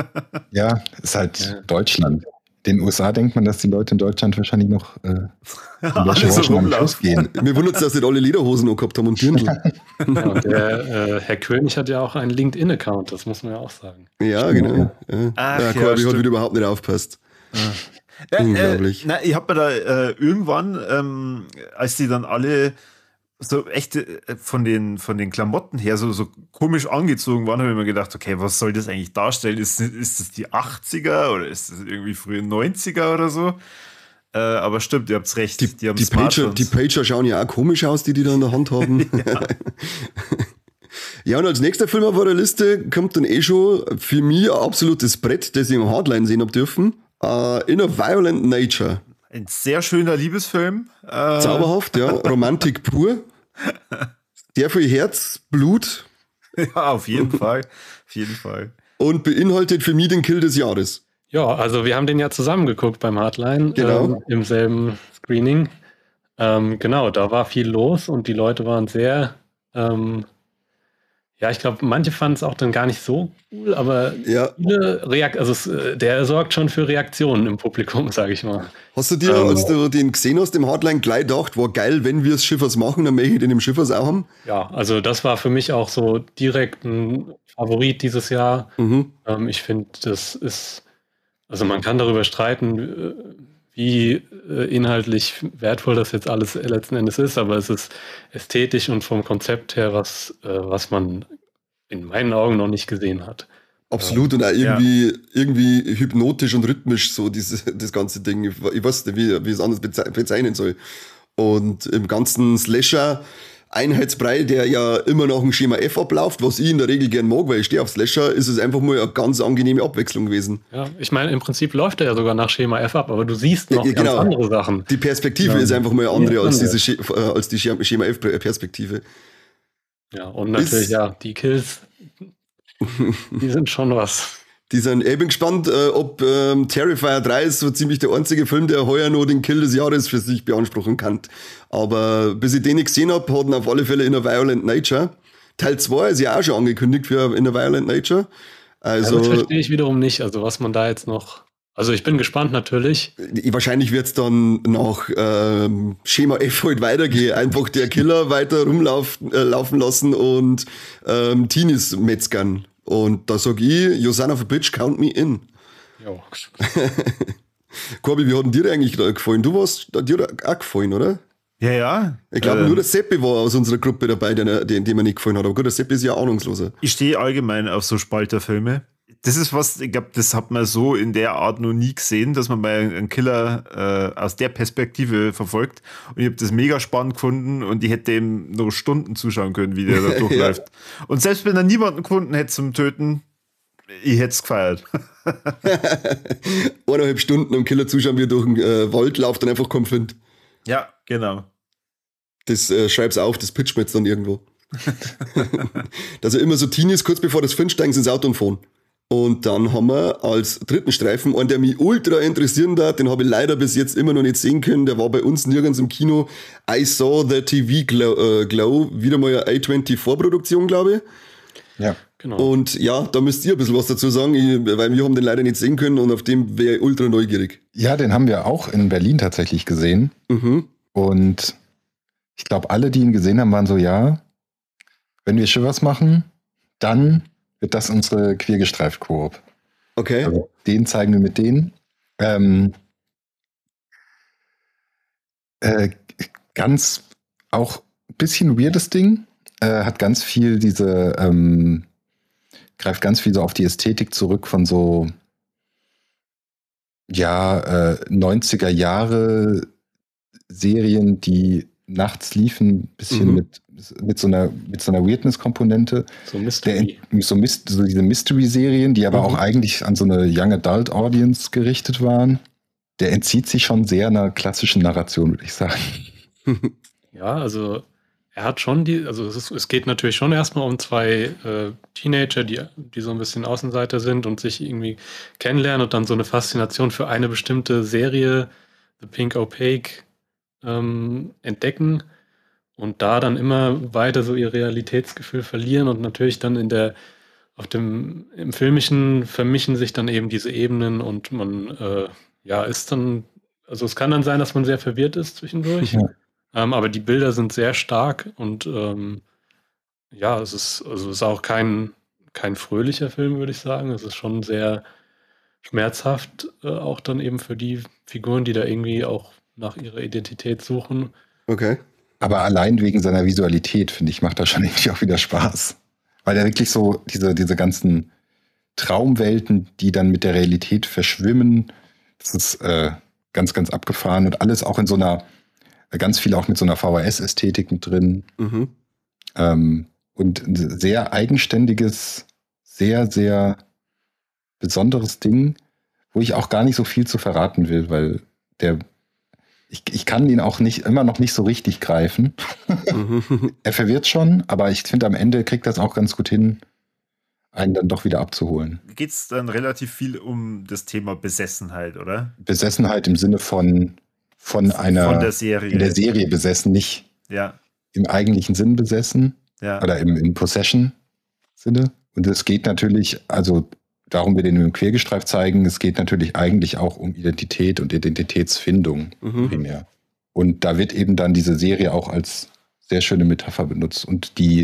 Ja, ist halt ja. Deutschland. In den U S A denkt man, dass die Leute in Deutschland wahrscheinlich noch äh, in der so am Schluss gehen. Mir wundert es, dass nicht alle Lederhosen noch gehabt haben und Dirndl. Ja, und der äh, Herr König hat ja auch einen LinkedIn-Account, das muss man ja auch sagen. Ja, genau. Ja. Ach, ja, ja, hat wieder überhaupt nicht aufgepasst. Ja, Unglaublich. Äh, na, ich habe mir da äh, irgendwann, ähm, als die dann alle so echt äh, von den, von den Klamotten her so, so komisch angezogen waren, habe ich mir gedacht, okay, was soll das eigentlich darstellen? Ist, ist das die achtziger oder ist das irgendwie frühe neunziger oder so? Äh, aber stimmt, ihr habt's recht. Die, die, haben die, Pager, die Pager schauen ja auch komisch aus, die die da in der Hand haben. Ja. Ja, und als nächster Film auf der Liste kommt dann eh schon für mich ein absolutes Brett, das ich im Hardline sehen hab dürfen. Uh, In a Violent Nature. Ein sehr schöner Liebesfilm. Äh, Zauberhaft, ja. Romantik pur. Sehr viel Herz, Blut. Ja, auf jeden Fall. Auf jeden Fall. Und beinhaltet für mich den Kill des Jahres. Ja, also wir haben den ja zusammen geguckt beim Hardline. Genau. Ähm, im selben Screening. Ähm, genau, da war viel los und die Leute waren sehr, ähm, ja, ich glaube, manche fanden es auch dann gar nicht so cool, aber Ja. viele Reak also es, äh, der sorgt schon für Reaktionen im Publikum, sage ich mal. Hast du dir, Ähm, als du den gesehen hast, im Hardline gleich gedacht, war geil, wenn wir es Schiffers machen, dann möchte ich den im Schiffers auch haben? Ja, also das war für mich auch so direkt ein Favorit dieses Jahr. Mhm. Ähm, ich finde, das ist, also man kann darüber streiten, äh, wie äh, inhaltlich wertvoll das jetzt alles letzten Endes ist, aber es ist ästhetisch und vom Konzept her was, äh, was man in meinen Augen noch nicht gesehen hat. Absolut, und auch irgendwie, irgendwie hypnotisch und rhythmisch, so diese, das ganze Ding. Ich, ich weiß nicht, wie, wie ich es anders beze- bezeichnen soll. Und im ganzen Slasher Einheitsbrei, der ja immer nach dem Schema F abläuft, was ich in der Regel gern mag, weil ich stehe auf Slasher, ist es einfach mal eine ganz angenehme Abwechslung gewesen. Ja, ich meine, im Prinzip läuft er ja sogar nach Schema F ab, aber du siehst noch Ja, ganz genau. andere Sachen. Die Perspektive Ja. ist einfach mal eine andere Ja, als anders. diese Sche- äh, als die Schema Schema F-Perspektive. Ja, und natürlich, Ist- ja, die Kills, die sind schon was. Die sind, ich bin gespannt, äh, ob ähm, Terrifier drei ist so ziemlich der einzige Film, der heuer noch den Kill des Jahres für sich beanspruchen kann. Aber bis ich den nicht gesehen habe, hatten auf alle Fälle In a Violent Nature. Teil zwei ist ja auch schon angekündigt für In a Violent Nature. Also, Also das verstehe ich wiederum nicht, also was man da jetzt noch. Also ich bin gespannt natürlich. äh, wahrscheinlich wird's dann nach ähm, Schema F halt weitergehen. Einfach der Killer weiter rumlaufen äh, laufen lassen und ähm, Teenies metzgern. Und da sag ich, you son of a bitch, count me in. Jo. Corby, wie hat denn dir eigentlich da gefallen? Du warst dir auch gefallen, oder? Ja, ja. Ich glaube, Ähm, nur der Seppi war aus unserer Gruppe dabei, der, den, dem mir nicht gefallen hat. Aber gut, der Seppi ist ja ahnungsloser. Ich stehe allgemein auf so Spalterfilme. Das ist was, ich glaube, das hat man so in der Art noch nie gesehen, dass man mal einen Killer äh, aus der Perspektive verfolgt. Und ich habe das mega spannend gefunden und ich hätte dem noch Stunden zuschauen können, wie der da durchläuft. Und selbst wenn er niemanden gefunden hätte zum Töten, ich hätte es gefeiert. Eineinhalb Stunden am Killer zuschauen, wie er durch den äh, Wald läuft und einfach kaum findet. Ja, genau. Das äh, schreib's auf, das pitcht mir jetzt dann irgendwo. Dass er immer so Teenies, kurz bevor das fünf steigen sie ins Auto und fahren. Und dann haben wir als dritten Streifen einen, der mich ultra interessieren darf, den habe ich leider bis jetzt immer noch nicht sehen können, der war bei uns nirgends im Kino. I Saw the T V Glow, äh, Glow wieder mal eine A vierundzwanzig-Produktion, glaube ich. Ja. Genau. Und ja, da müsst ihr ein bisschen was dazu sagen, ich, weil wir haben den leider nicht sehen können und auf dem wäre ich ultra neugierig. Ja, den haben wir auch in Berlin tatsächlich gesehen. Mhm. Und ich glaube, alle, die ihn gesehen haben, waren so, ja, wenn wir Shivers machen, dann wird das unsere queergestreift-Koop. Okay. Also den zeigen wir mit denen. Ähm, äh, ganz auch ein bisschen weirdes Ding. Äh, hat ganz viel diese, ähm, greift ganz viel so auf die Ästhetik zurück von so, ja, äh, neunziger Jahre Serien, die nachts liefen, bisschen Mhm. mit, mit so einer, mit so einer Weirdness-Komponente. so Der, Mystery. so, Myst, so diese Mystery-Serien, die aber Mhm. auch eigentlich an so eine Young Adult Audience gerichtet waren. Der entzieht sich schon sehr einer klassischen Narration, würde ich sagen. Ja, also er hat schon die, also es, ist, es geht natürlich schon erstmal um zwei äh, Teenager, die, die so ein bisschen Außenseiter sind und sich irgendwie kennenlernen und dann so eine Faszination für eine bestimmte Serie, The Pink Opaque, ähm, entdecken und da dann immer weiter so ihr Realitätsgefühl verlieren und natürlich dann in der, auf dem, im Filmischen vermischen sich dann eben diese Ebenen und man, äh, ja, ist dann, also es kann dann sein, dass man sehr verwirrt ist zwischendurch. Ja. Ähm, aber die Bilder sind sehr stark und ähm, ja, es ist, also es ist auch kein, kein fröhlicher Film, würde ich sagen. Es ist schon sehr schmerzhaft, äh, auch dann eben für die Figuren, die da irgendwie auch nach ihrer Identität suchen. Okay. Aber allein wegen seiner Visualität, finde ich, macht das schon irgendwie auch wieder Spaß. Weil er wirklich so diese, diese ganzen Traumwelten, die dann mit der Realität verschwimmen, das ist äh, ganz, ganz abgefahren und alles auch in so einer, ganz viel auch mit so einer V H S-Ästhetik mit drin. Mhm. Ähm, und ein sehr eigenständiges, sehr, sehr besonderes Ding, wo ich auch gar nicht so viel zu verraten will, weil der ich, ich kann ihn auch nicht immer noch nicht so richtig greifen. Er verwirrt schon, aber ich finde, am Ende kriegt das auch ganz gut hin, einen dann doch wieder abzuholen. Geht es dann relativ viel um das Thema Besessenheit, oder? Besessenheit im Sinne von von einer von der Serie. In der Serie besessen, nicht ja. im eigentlichen Sinn besessen ja. oder im, im Possession-Sinne. Und es geht natürlich, also darum wir den im Quergestreift zeigen, es geht natürlich eigentlich auch um Identität und Identitätsfindung Mhm. primär. Und da wird eben dann diese Serie auch als sehr schöne Metapher benutzt. Und die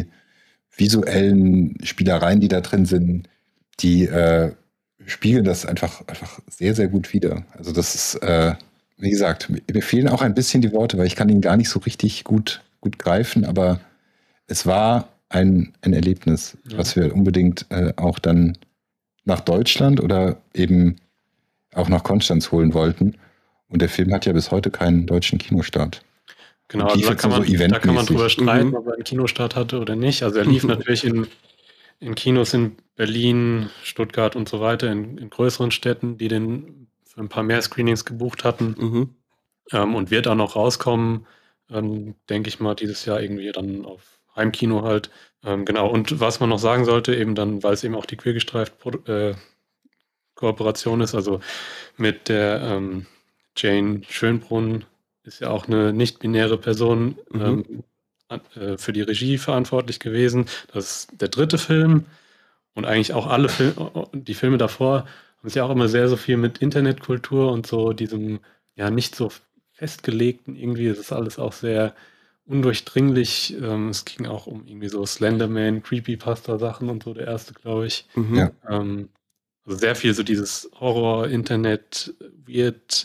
visuellen Spielereien, die da drin sind, die äh, spiegeln das einfach, einfach sehr, sehr gut wider. Also das ist, äh, wie gesagt, mir fehlen auch ein bisschen die Worte, weil ich kann ihn gar nicht so richtig gut, gut greifen, aber es war ein, ein Erlebnis, Ja. was wir unbedingt äh, auch dann nach Deutschland oder eben auch nach Konstanz holen wollten. Und der Film hat ja bis heute keinen deutschen Kinostart. Genau, Und also lief da jetzt kann, nur man, so da kann man eventmäßig. drüber streiten, Mhm. ob er einen Kinostart hatte oder nicht. Also er lief natürlich in, in Kinos in Berlin, Stuttgart und so weiter, in, in größeren Städten, die den für ein paar mehr Screenings gebucht hatten. Mhm. Ähm, und wird auch noch rauskommen, ähm, denke ich mal, dieses Jahr irgendwie dann auf Heimkino halt. Ähm, genau, und was man noch sagen sollte, eben dann, weil es eben auch die Quergestreift Produ- äh, Kooperation ist, also mit der ähm, Jane Schönbrunn ist ja auch eine nicht-binäre Person Mhm. ähm, an- äh, für die Regie verantwortlich gewesen. Das ist der dritte Film und eigentlich auch alle Fil die Filme davor haben sich ja auch immer sehr so viel mit Internetkultur und so diesem ja nicht so festgelegten irgendwie. Das ist alles auch sehr undurchdringlich. Ähm, es ging auch um irgendwie so Slenderman, Creepypasta-Sachen und so, der erste, glaube ich. Mhm. Ja. Ähm, also sehr viel so dieses Horror, Internet, Weird,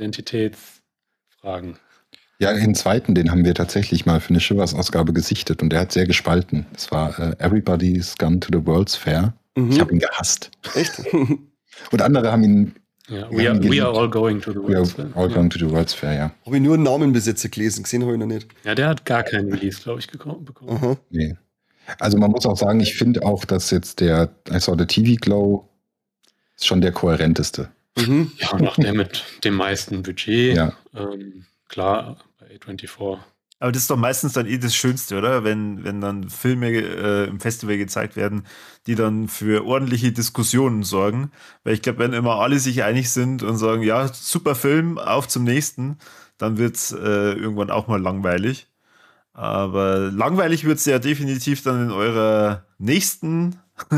Identitätsfragen. Ja, den zweiten, den haben wir tatsächlich mal für eine Shivers-Ausgabe gesichtet und der hat sehr gespalten. Das war äh, Everybody's Gone to the World's Fair. Mhm. Ich habe ihn gehasst. Echt? Und andere haben ihn Ja, Wir we, haben are, we geliebt. are all going to the We World's are Fair. all Ja. going to the World's Fair, ja. Habe ich nur einen Namen bis jetzt gelesen, gesehen habe ich noch nicht. Ja, der hat gar keinen Release, glaube ich, geko- bekommen. Aha. Nee. Also man muss auch sagen, ich finde auch, dass jetzt der I Saw the T V Glow ist schon der kohärenteste. Mhm. Ja, und auch der mit dem meisten Budget. Ja. Ähm, klar, bei A vierundzwanzig. Aber das ist doch meistens dann eh das Schönste, oder? Wenn, wenn dann Filme äh, im Festival gezeigt werden, die dann für ordentliche Diskussionen sorgen. Weil ich glaube, wenn immer alle sich einig sind und sagen, ja, super Film, auf zum nächsten, dann wird es äh, irgendwann auch mal langweilig. Aber langweilig wird es ja definitiv dann in eurer nächsten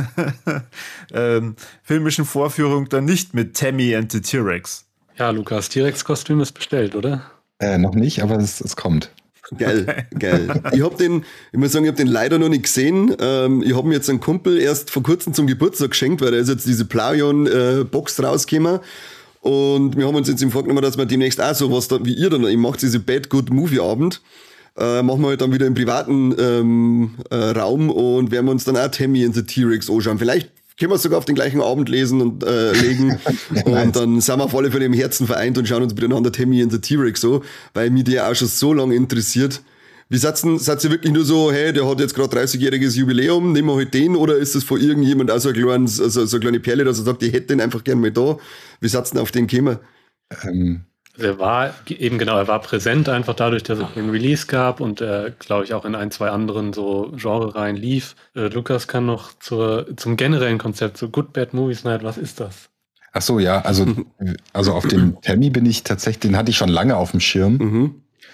ähm, filmischen Vorführung dann nicht mit Tammy and the T-Rex. Ja, Lukas, T-Rex-Kostüm ist bestellt, oder? Äh, noch nicht, aber es, es kommt. Geil, geil. Ich habe den, ich muss sagen, ich habe den leider noch nicht gesehen. Ähm, ich habe mir jetzt einen Kumpel erst vor kurzem zum Geburtstag geschenkt, weil da ist jetzt diese Playon-Box rausgekommen. Und wir haben uns jetzt im vorgenommen, dass wir demnächst auch so was da, wie ihr dann, ich mache diese Bad Good Movie Abend. Äh, machen wir halt dann wieder im privaten ähm, äh, Raum und werden wir uns dann auch Tammy and the T-Rex anschauen. Vielleicht können wir es sogar auf den gleichen Abend lesen und äh, legen. Und dann sind wir auf alle Fälle im Herzen vereint und schauen uns miteinander Tammy and the T-Rex so, weil mich der auch schon so lange interessiert. Wie seid ihr, seid ihr wirklich nur so, hey, der hat jetzt gerade dreißigjähriges Jubiläum, nehmen wir halt den, oder ist das von irgendjemand auch so ein kleines, also so eine kleine Perle, dass er sagt, ich hätte den einfach gern mal da? Wie seid ihr denn auf den gekommen? Ähm, Also er war eben genau, er war präsent einfach dadurch, dass es den Release gab und er, glaube ich, auch in ein, zwei anderen so Genrereihen lief. Äh, Lukas kann noch zur, zum generellen Konzept, so Good Bad Movies Night, was ist das? ach so, ja, also, also auf den Tammy bin ich tatsächlich, den hatte ich schon lange auf dem Schirm. Mhm.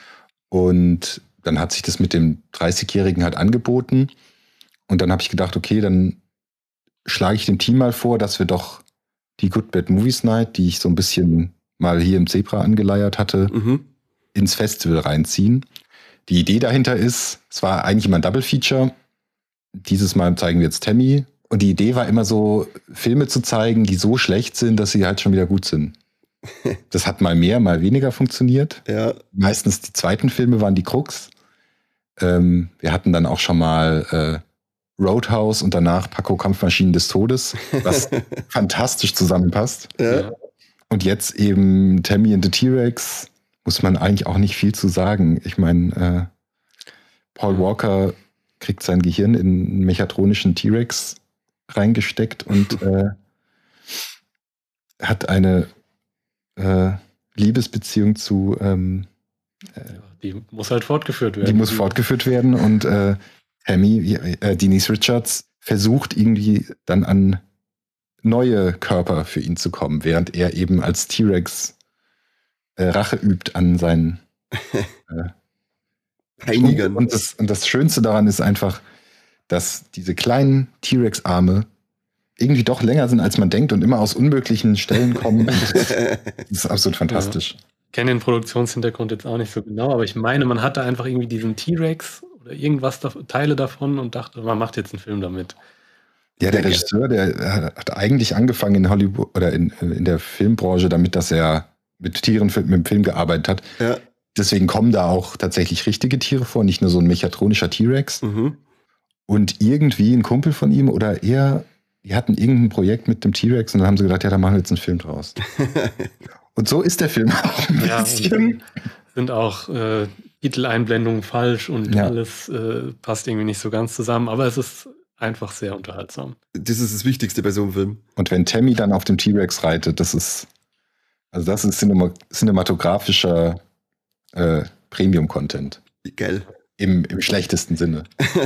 Und dann hat sich das mit dem dreißigjährigen halt angeboten. Und dann habe ich gedacht, okay, dann schlage ich dem Team mal vor, dass wir doch die Good Bad Movies Night, die ich so ein bisschen mal hier im Zebra angeleiert hatte, Mhm. ins Festival reinziehen. Die Idee dahinter ist, es war eigentlich immer ein Double Feature. Dieses Mal zeigen wir jetzt Tammy. Und die Idee war immer so, Filme zu zeigen, die so schlecht sind, dass sie halt schon wieder gut sind. Das hat mal mehr, mal weniger funktioniert. Ja. Meistens die zweiten Filme waren die Krux. Ähm, wir hatten dann auch schon mal äh, Roadhouse und danach Paco Kampfmaschinen des Todes, was fantastisch zusammenpasst. Ja. Und jetzt eben Tammy and the T-Rex, muss man eigentlich auch nicht viel zu sagen. Ich meine, äh, Paul Walker kriegt sein Gehirn in einen mechatronischen T-Rex reingesteckt und äh, hat eine äh, Liebesbeziehung zu ähm, äh, die muss halt fortgeführt werden. Die muss fortgeführt werden und äh, Hammy, äh, Denise Richards, versucht irgendwie dann an neue Körper für ihn zu kommen, während er eben als T-Rex äh, Rache übt an seinen äh, Peinigern. Und das, und das Schönste daran ist einfach, dass diese kleinen T-Rex-Arme irgendwie doch länger sind, als man denkt und immer aus unmöglichen Stellen kommen. Das ist absolut fantastisch. Ja. Ich kenne den Produktionshintergrund jetzt auch nicht so genau, aber ich meine, man hatte einfach irgendwie diesen T-Rex oder irgendwas, da, Teile davon und dachte, man macht jetzt einen Film damit. Ja, der Regisseur, der hat eigentlich angefangen in Hollywood oder in, in der Filmbranche damit, dass er mit Tieren mit dem Film gearbeitet hat. Ja. Deswegen kommen da auch tatsächlich richtige Tiere vor, nicht nur so ein mechatronischer T-Rex. Mhm. Und irgendwie ein Kumpel von ihm oder er, die hatten irgendein Projekt mit dem T-Rex und dann haben sie gedacht, ja, da machen wir jetzt einen Film draus. Und so ist der Film auch ein Ja, bisschen. Sind auch äh, Titeleinblendungen falsch und Ja. alles äh, passt irgendwie nicht so ganz zusammen, aber es ist einfach sehr unterhaltsam. Das ist das Wichtigste bei so einem Film. Und wenn Tammy dann auf dem T-Rex reitet, das ist, also das ist cinema, cinematografischer äh, Premium-Content. Geil. Im, Im schlechtesten Sinne.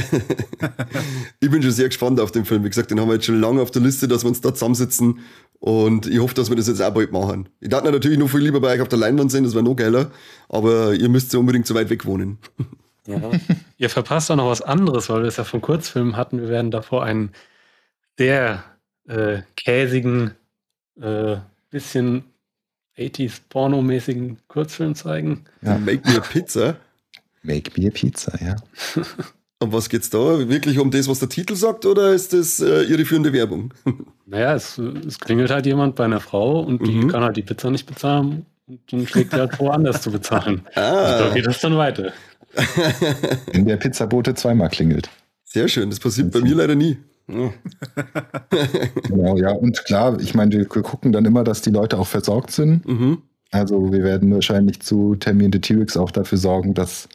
Ich bin schon sehr gespannt auf den Film. Wie gesagt, den haben wir jetzt schon lange auf der Liste, dass wir uns da zusammensitzen. Und ich hoffe, dass wir das jetzt auch bald machen. Ich dachte natürlich noch viel lieber bei euch auf der Leinwand sehen, das wäre noch geiler. Aber ihr müsst ja unbedingt so weit weg wohnen. Ja. Ihr verpasst auch noch was anderes, weil wir es ja von Kurzfilmen hatten. Wir werden davor einen sehr äh, käsigen, äh, bisschen achtziger-Porno-mäßigen Kurzfilm zeigen. Ja. Make me a Pizza. Make me a Pizza, ja. Um was geht's da? Wirklich um das, was der Titel sagt, oder ist das äh, irreführende Werbung? Naja, es, es klingelt halt jemand bei einer Frau und die Mhm. kann halt die Pizza nicht bezahlen und dann schlägt sie halt vor, anders zu bezahlen. Ah. Da geht es dann weiter. Wenn der Pizzabote zweimal klingelt. Sehr schön, das passiert bei mir leider nie. Ja. Genau, ja. Und klar, ich meine, wir gucken dann immer, dass die Leute auch versorgt sind. Mhm. Also wir werden wahrscheinlich zu Tammy and the T-Rex auch dafür sorgen, dass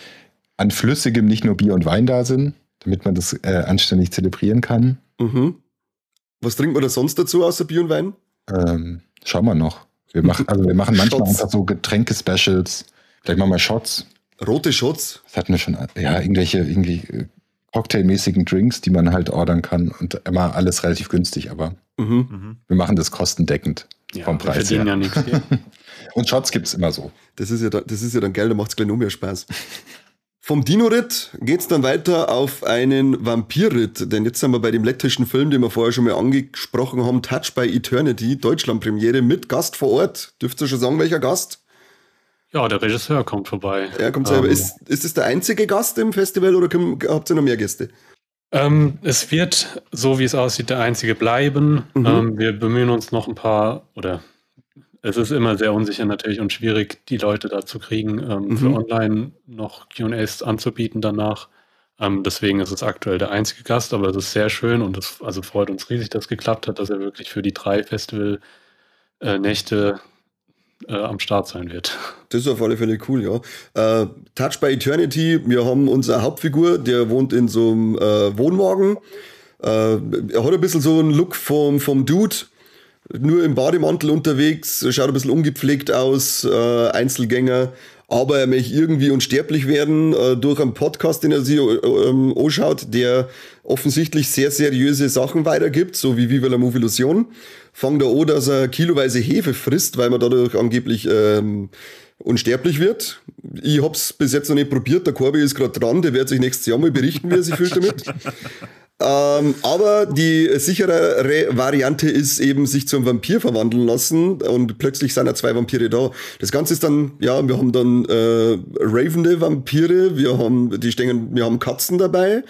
an Flüssigem nicht nur Bier und Wein da sind, damit man das äh, anständig zelebrieren kann. Mhm. Was trinkt man da sonst dazu außer Bier und Wein? Ähm, schauen wir noch. Wir machen, also wir machen manchmal Shots. einfach so Getränke-Specials. Vielleicht machen wir Shots. Rote Shots. Das hatten wir schon. Ja, irgendwelche irgendwie äh, cocktailmäßigen Drinks, die man halt ordern kann. Und immer alles relativ günstig, aber Mhm. Mhm. wir machen das kostendeckend Ja, vom wir Preis verdienen her. ja nichts hier. Und Shots gibt es immer so. Das ist ja, da- das ist ja dann geil, da macht es gleich noch mehr Spaß. Vom Dino-Ritt geht's dann weiter auf einen Vampir-Ritt, denn jetzt sind wir bei dem lettischen Film, den wir vorher schon mal angesprochen haben, Touch by Eternity, Deutschland-Premiere mit Gast vor Ort. Dürft ihr schon sagen, welcher Gast? Ja, der Regisseur kommt vorbei. Er kommt selber. Ähm, Ist, ist das der einzige Gast im Festival oder kommen- habt ihr noch mehr Gäste? Ähm, es wird, so wie es aussieht, der einzige bleiben. Mhm. Ähm, wir bemühen uns noch ein paar, oder es ist immer sehr unsicher natürlich und schwierig, die Leute da zu kriegen, ähm, Mhm. für online noch Q und As anzubieten danach. Ähm, deswegen ist es aktuell der einzige Gast, aber es ist sehr schön und es also freut uns riesig, dass es geklappt hat, dass er wirklich für die drei Festival-Nächte äh, am Start sein wird. Das ist auf alle Fälle cool, ja. Äh, Touch by Eternity, wir haben unsere Hauptfigur, der wohnt in so einem äh, Wohnwagen. Äh, er hat ein bisschen so einen Look vom, vom Dude, nur im Bademantel unterwegs, schaut ein bisschen ungepflegt aus, äh, Einzelgänger, aber er möchte irgendwie unsterblich werden äh, durch einen Podcast, den er sich äh, ähm, anschaut, der offensichtlich sehr seriöse Sachen weitergibt, so wie Viva la Movilusion. Fangt er an, dass er kiloweise Hefe frisst, weil man dadurch angeblich ähm, unsterblich wird. Ich hab's bis jetzt noch nicht probiert, der Corby ist gerade dran, der wird sich nächstes Jahr mal berichten, wie er sich fühlt damit. Ähm, aber die sicherere Variante ist eben, sich zum Vampir verwandeln lassen und plötzlich sind ja zwei Vampire da. Das Ganze ist dann, ja, wir haben dann äh, ravende Vampire, wir haben, die stehen, wir haben Katzen dabei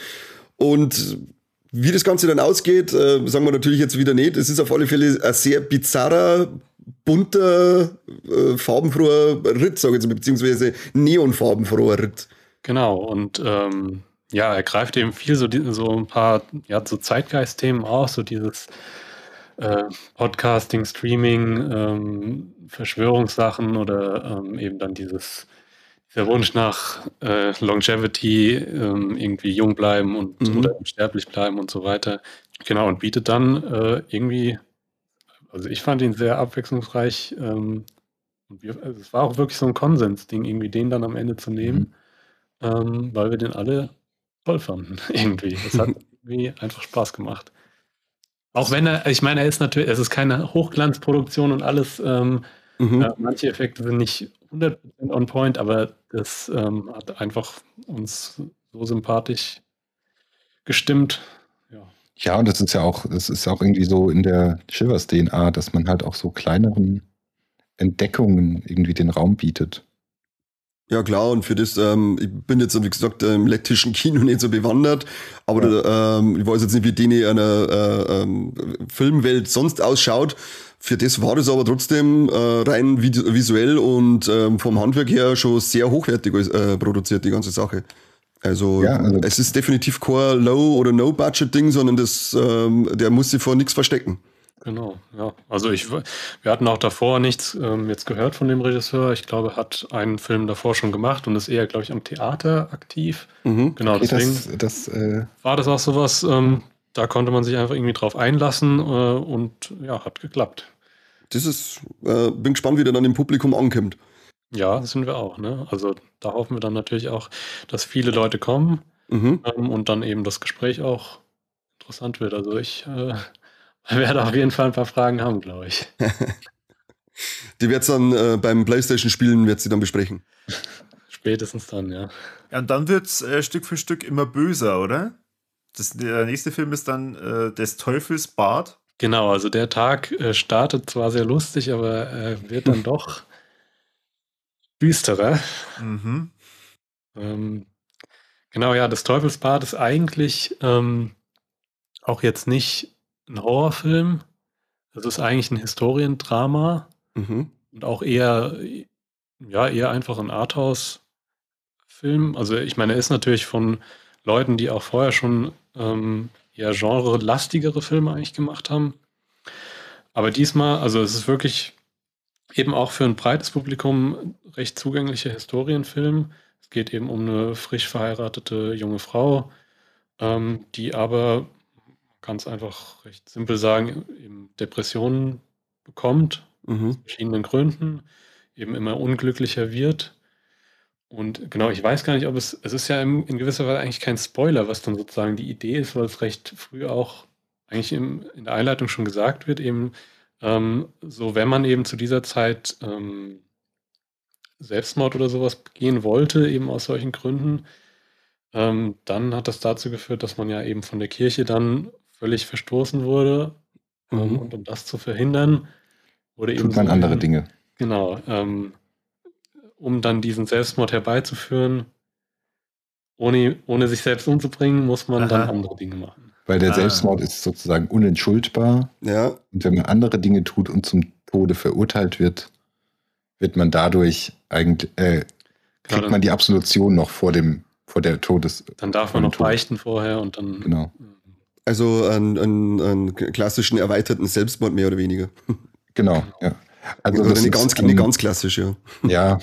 und wie das Ganze dann ausgeht, äh, sagen wir natürlich jetzt wieder nicht. Es ist auf alle Fälle ein sehr bizarrer, bunter, äh, farbenfroher Ritt, sage ich jetzt mal, beziehungsweise neonfarbenfroher Ritt. Genau, und ähm, ja, er greift eben viel so, die, so ein paar ja, so Zeitgeist-Themen auf, so dieses äh, Podcasting, Streaming, ähm, Verschwörungssachen oder ähm, eben dann dieses der Wunsch nach äh, Longevity, ähm, irgendwie jung bleiben und Mhm. oder unsterblich bleiben und so weiter. Genau, und bietet dann äh, irgendwie, also ich fand ihn sehr abwechslungsreich. Ähm, und wir, also es war auch wirklich so ein Konsensding, irgendwie den dann am Ende zu nehmen, ähm, weil wir den alle toll fanden, irgendwie. Es hat irgendwie einfach Spaß gemacht. Auch wenn er, ich meine, er ist natürlich, es ist keine Hochglanzproduktion und alles, ähm, Mhm. äh, manche Effekte sind nicht hundert Prozent on point, aber das ähm, hat einfach uns so sympathisch gestimmt. Ja, Ja, und das ist ja auch, das ist auch irgendwie so in der Shivers-D N A, dass man halt auch so kleineren Entdeckungen irgendwie den Raum bietet. Ja klar, und für das, ähm, ich bin jetzt, wie gesagt, im lettischen Kino nicht so bewandert, aber Ja. da, ähm, ich weiß jetzt nicht, wie die in einer äh, ähm, Filmwelt sonst ausschaut. Für das war das aber trotzdem äh, rein vid- visuell und ähm, vom Handwerk her schon sehr hochwertig äh, produziert, die ganze Sache. Also, Ja, also- es ist definitiv kein Low- oder No-Budget-Ding, sondern das, ähm, der muss sich vor nichts verstecken. genau. Ja, also ich, w- wir hatten auch davor nichts ähm, jetzt gehört von dem Regisseur. Ich glaube, er hat einen Film davor schon gemacht und ist eher, glaube ich, am Theater aktiv. Mhm. Genau, Okay, deswegen das, das äh, war das auch sowas, ähm, da konnte man sich einfach irgendwie drauf einlassen äh, und ja, hat geklappt. Das ist, äh, bin gespannt, wie der dann im Publikum ankommt. Ja, das sind wir auch, ne? Also da hoffen wir dann natürlich auch, dass viele Leute kommen Mhm. ähm, und dann eben das Gespräch auch interessant wird. Also ich äh, werde auf jeden Fall ein paar Fragen haben, glaube ich. Die wird's dann äh, beim Playstation-Spielen wird sie dann besprechen. Spätestens dann, ja. Ja, und dann wird es äh, Stück für Stück immer böser, oder? Das, der nächste Film ist dann äh, des Teufels Bart. Genau, also der Tag äh, startet zwar sehr lustig, aber äh, wird dann doch düsterer. Mhm. Ähm, genau, ja, das Teufelsbad ist eigentlich ähm, auch jetzt nicht ein Horrorfilm. Es ist eigentlich ein Historiendrama Mhm. und auch eher, ja, eher einfach ein Arthouse-Film. Also ich meine, er ist natürlich von Leuten, die auch vorher schon ähm, eher genre-lastigere Filme eigentlich gemacht haben. Aber diesmal, also es ist wirklich eben auch für ein breites Publikum ein recht zugänglicher Historienfilm. Es geht eben um eine frisch verheiratete junge Frau, ähm, die aber, man kann es einfach recht simpel sagen, eben Depressionen bekommt, aus Mhm. verschiedenen Gründen, eben immer unglücklicher wird. Und genau, ich weiß gar nicht, ob es, es ist ja in, in gewisser Weise eigentlich kein Spoiler, was dann sozusagen die Idee ist, weil es recht früh auch eigentlich im, in der Einleitung schon gesagt wird, eben ähm, so, wenn man eben zu dieser Zeit ähm, Selbstmord oder sowas begehen wollte, eben aus solchen Gründen, ähm, dann hat das dazu geführt, dass man ja eben von der Kirche dann völlig verstoßen wurde. Ähm, Mhm. und um das zu verhindern, wurde eben tut man so andere ein, Dinge. genau, ähm, um dann diesen Selbstmord herbeizuführen, ohne, ohne sich selbst umzubringen, muss man dann Aha. andere Dinge machen. Weil der Ah. Selbstmord ist sozusagen unentschuldbar. Ja, Und wenn man andere Dinge tut und zum Tode verurteilt wird, wird man dadurch eigentlich, äh, Genau, kriegt dann, man die Absolution noch vor dem, vor der Todes. dann darf vor man dem noch Tod. beichten vorher und dann. Genau. ähm, also einen, einen, einen klassischen erweiterten Selbstmord mehr oder weniger. Genau, ja. Also oder das nicht ist, ganz, ähm, nicht ganz klassisch, ja. Ja.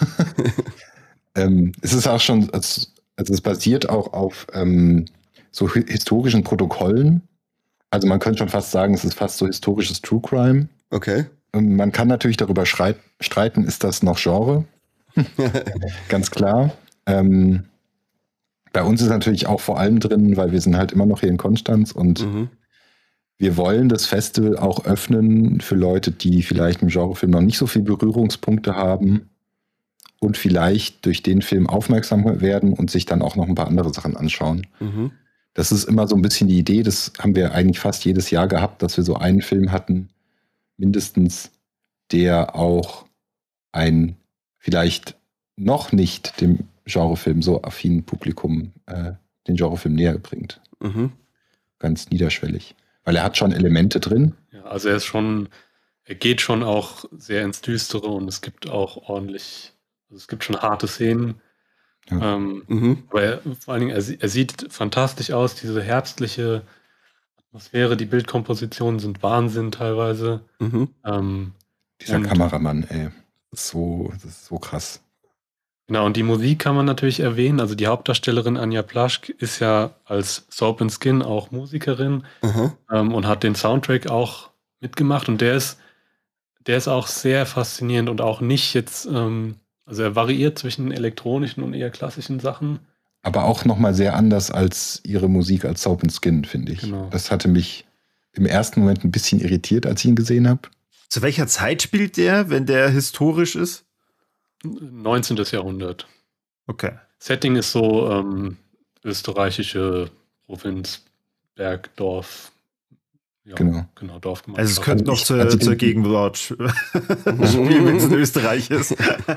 ähm, es ist auch schon, also es basiert auch auf ähm, so hi- historischen Protokollen. Also man könnte schon fast sagen, es ist fast so historisches True Crime. Okay. Und man kann natürlich darüber schreit, streiten, ist das noch Genre? Ganz klar. Ähm, bei uns ist natürlich auch vor allem drin, weil wir sind halt immer noch hier in Konstanz und Mhm. wir wollen das Festival auch öffnen für Leute, die vielleicht mit Genrefilm noch nicht so viel Berührungspunkte haben und vielleicht durch den Film aufmerksam werden und sich dann auch noch ein paar andere Sachen anschauen. Mhm. Das ist immer so ein bisschen die Idee, das haben wir eigentlich fast jedes Jahr gehabt, dass wir so einen Film hatten, mindestens, der auch ein vielleicht noch nicht dem Genrefilm so affinen Publikum äh, den Genrefilm näher bringt. Mhm. Ganz niederschwellig. Weil er hat schon Elemente drin. Ja, also er ist schon, er geht schon auch sehr ins Düstere und es gibt auch ordentlich, also es gibt schon harte Szenen. Ja. Ähm, Mhm. aber er, vor allen Dingen, er, sie- er sieht fantastisch aus, diese herbstliche Atmosphäre, die Bildkompositionen sind Wahnsinn teilweise. Mhm. Ähm, Dieser Und- Kameramann, ey. Das ist so, das ist so krass. Genau, und die Musik kann man natürlich erwähnen. Also die Hauptdarstellerin Anja Plaschk ist ja als Soap and Skin auch Musikerin ähm, und hat den Soundtrack auch mitgemacht. Und der ist, der ist auch sehr faszinierend und auch nicht jetzt, ähm, also er variiert zwischen elektronischen und eher klassischen Sachen. Aber auch nochmal sehr anders als ihre Musik als Soap and Skin, finde ich. Genau. Das hatte mich im ersten Moment ein bisschen irritiert, als ich ihn gesehen habe. Zu welcher Zeit spielt der, wenn der historisch ist? neunzehnten. Jahrhundert. Okay. Setting ist so ähm, österreichische Provinz, Bergdorf. Ja, Genau. genau, Dorfgemeinschaft. Also es könnte noch ich- zur, also zur den- Gegenwart spielen, wenn es in Österreich ist.